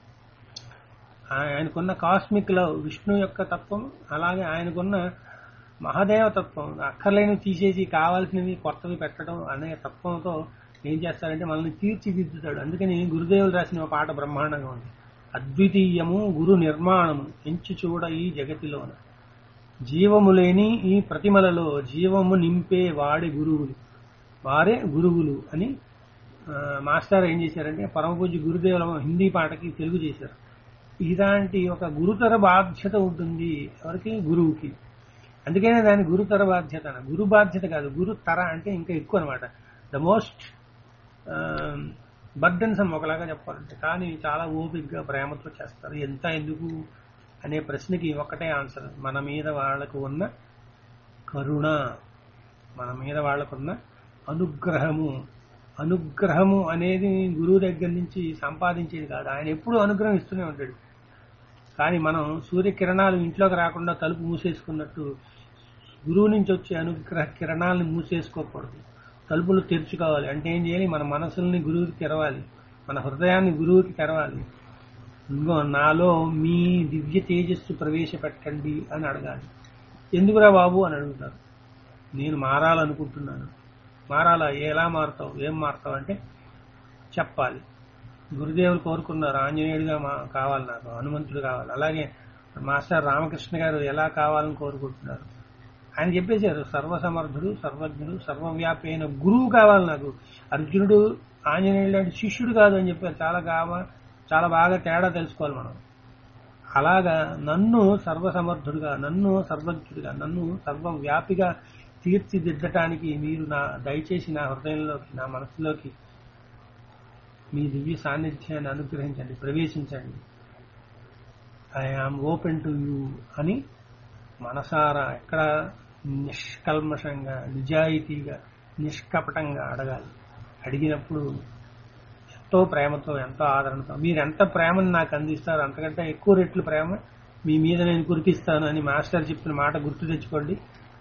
ఆయనకున్న కాస్మిక్ లవ్, విష్ణు యొక్క తత్వం, అలాగే ఆయనకున్న మహాదేవతత్వం. అక్కర్లేనివి తీసేసి కావాల్సినవి కొత్తవి పెట్టడం అనే తత్వంతో ఏం చేస్తారంటే మనల్ని తీర్చిదిద్దుతాడు. అందుకని గురుదేవులు రాసిన ఒక పాట బ్రహ్మాండంగా ఉంది. అద్వితీయము గురు నిర్మాణము ఎంచి చూడ ఈ జగతిలోన, జీవము లేని ఈ ప్రతిమలలో జీవము నింపే వాడి గురువులు, వారే గురువులు అని మాస్టర్ ఏం చేశారంటే పరమపూజ్య గురుదేవుల హిందీ పాటకి తెలుగు చేశారు. ఇలాంటి ఒక గురుతర బాధ్యత ఉంటుంది ఎవరికి? గురువుకి. అందుకనే దాని గురుతర బాధ్యత. గురు బాధ్యత కాదు, గురుతర అంటే ఇంకా ఎక్కువ అనమాట. ద మోస్ట్ బర్డెన్సమ్ ఒకలాగా చెప్పాలంటే. కానీ చాలా ఓపికగా ప్రేమతో చేస్తారు. ఎంత ఎందుకు అనే ప్రశ్నకి ఒకటే ఆన్సర్, మన మీద వాళ్లకు ఉన్న కరుణ, మన మీద వాళ్లకున్న అనుగ్రహము. అనుగ్రహము అనేది గురువు దగ్గర నుంచి సంపాదించేది కాదు, ఆయన ఎప్పుడూ అనుగ్రహం ఇస్తూనే ఉంటాడు. కానీ మనం సూర్యకిరణాలు ఇంట్లోకి రాకుండా తలుపు మూసేసుకున్నట్టు గురువు నుంచి వచ్చే అనుగ్రహ కిరణాలను మూసేసుకోకూడదు, తలుపులు తెరుచుకోవాలి. అంటే ఏం చేయాలి? మన మనసుల్ని గురువుకి తెరవాలి, మన హృదయాన్ని గురువుకి తెరవాలి. ఇంకో నాలో మీ దివ్య తేజస్సు ప్రవేశపెట్టండి అని అడగాలి. ఎందుకురా బాబు అని అడుగుతారు. నేను మారాలనుకుంటున్నాను. మారాలా? ఎలా మారుతావు? ఏం మారుతావు అంటే చెప్పాలి. గురుదేవులు కోరుకున్నారు ఆంజనేయుడిగా కావాలి, నాకు హనుమంతుడు కావాలి. అలాగే మాస్టర్ రామకృష్ణ గారు ఎలా కావాలని కోరుకుంటున్నారు. ఆయన చెప్పేశారు, సర్వసమర్థుడు, సర్వజ్ఞుడు, సర్వవ్యాపి అయిన గురువు కావాలి నాకు. అర్జునుడు ఆంజనేయుడు లాంటి శిష్యుడు కాదు అని చెప్పారు. చాలా బాగా తేడా తెలుసుకోవాలి మనం. అలాగా నన్ను సర్వసమర్థుడుగా, నన్ను సర్వజ్ఞుడిగా, నన్ను సర్వవ్యాపిగా తీర్చిదిద్దటానికి మీరు దయచేసి నా హృదయంలోకి, నా మనసులోకి మీ దివ్య సాన్నిధ్యాన్ని అనుగ్రహించండి, ప్రవేశించండి. I am open to you అని మనసారా ఎక్కడ నిష్కల్మషంగా, నిజాయితీగా, నిష్కపటంగా అడగాలి. అడిగినప్పుడు ఎంతో ప్రేమతో, ఎంతో ఆదరణతో, మీరు ఎంత ప్రేమను నాకు అందిస్తారో అంతకంటే ఎక్కువ రెట్లు ప్రేమ మీ మీద నేను కురిపిస్తాను అని మాస్టర్ చెప్పిన మాట గుర్తు తెచ్చుకోండి.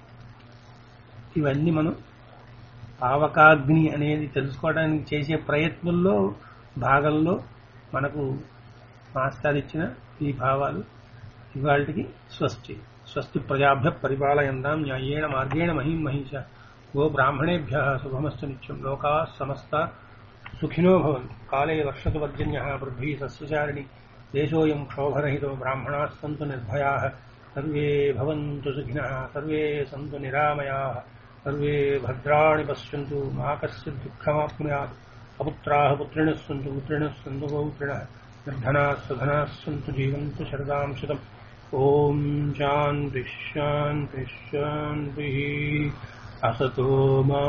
ఇవన్నీ మనం పావకాగ్ని అనేది తెలుసుకోవడానికి చేసే ప్రయత్నంలో భాగంలో మనకు మాస్టర్ ఇచ్చిన ఈ భావాలు. ఇవాళకి స్వస్తి. స్వస్తి ప్రజాభ్య పరిపాలయంతాం న్యాయేణ మార్గేణ మహిం మహిష. గో బ్రాహ్మణేభ్యః శుభమస్తు నిత్యం. లోకాః సమస్తా సుఖినో భవంతు. కాలే వర్షతు పర్జన్యః పృథ్వీ సస్యచారిణి. దేశోऽयं క్షోభరహితో బ్రాహ్మణాः సन्तు నిర్భయాः. సర్వే భవంతు సుఖినः, సర్వే సంతు నిరామయాः, సర్వే భద్రాణి పశ్యంతు, మా కశ్చిద్ దుఃఖమాప్నుయాత్. అపుత్రాः పుత్రిణः సन्तు, పుత్రిణः సन्तు పౌత్రిణः. నిర్ధనాः సుధనాः సन्तు, జీవంతు శరదాం శతం. ఓం శాంతి శాంతి శాంతి. అసతో మా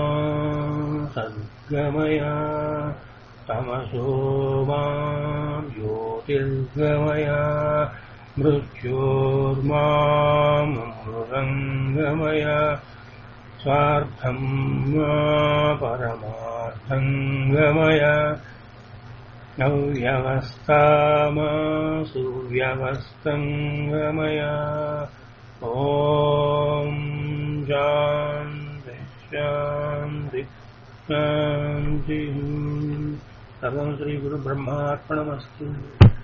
సద్గమయ, తమసో మా జ్యోతిర్గమయ, మృత్యోర్మామృతంగమయ. స్వార్థం మా పరమార్థం గమయ. అవ్యవస్థా మా సువ్యవస్థం గమయ. ఓం శాంతి శాంతి శాంతి. సర్వం శ్రీ గురు బ్రహ్మార్పణమస్తు.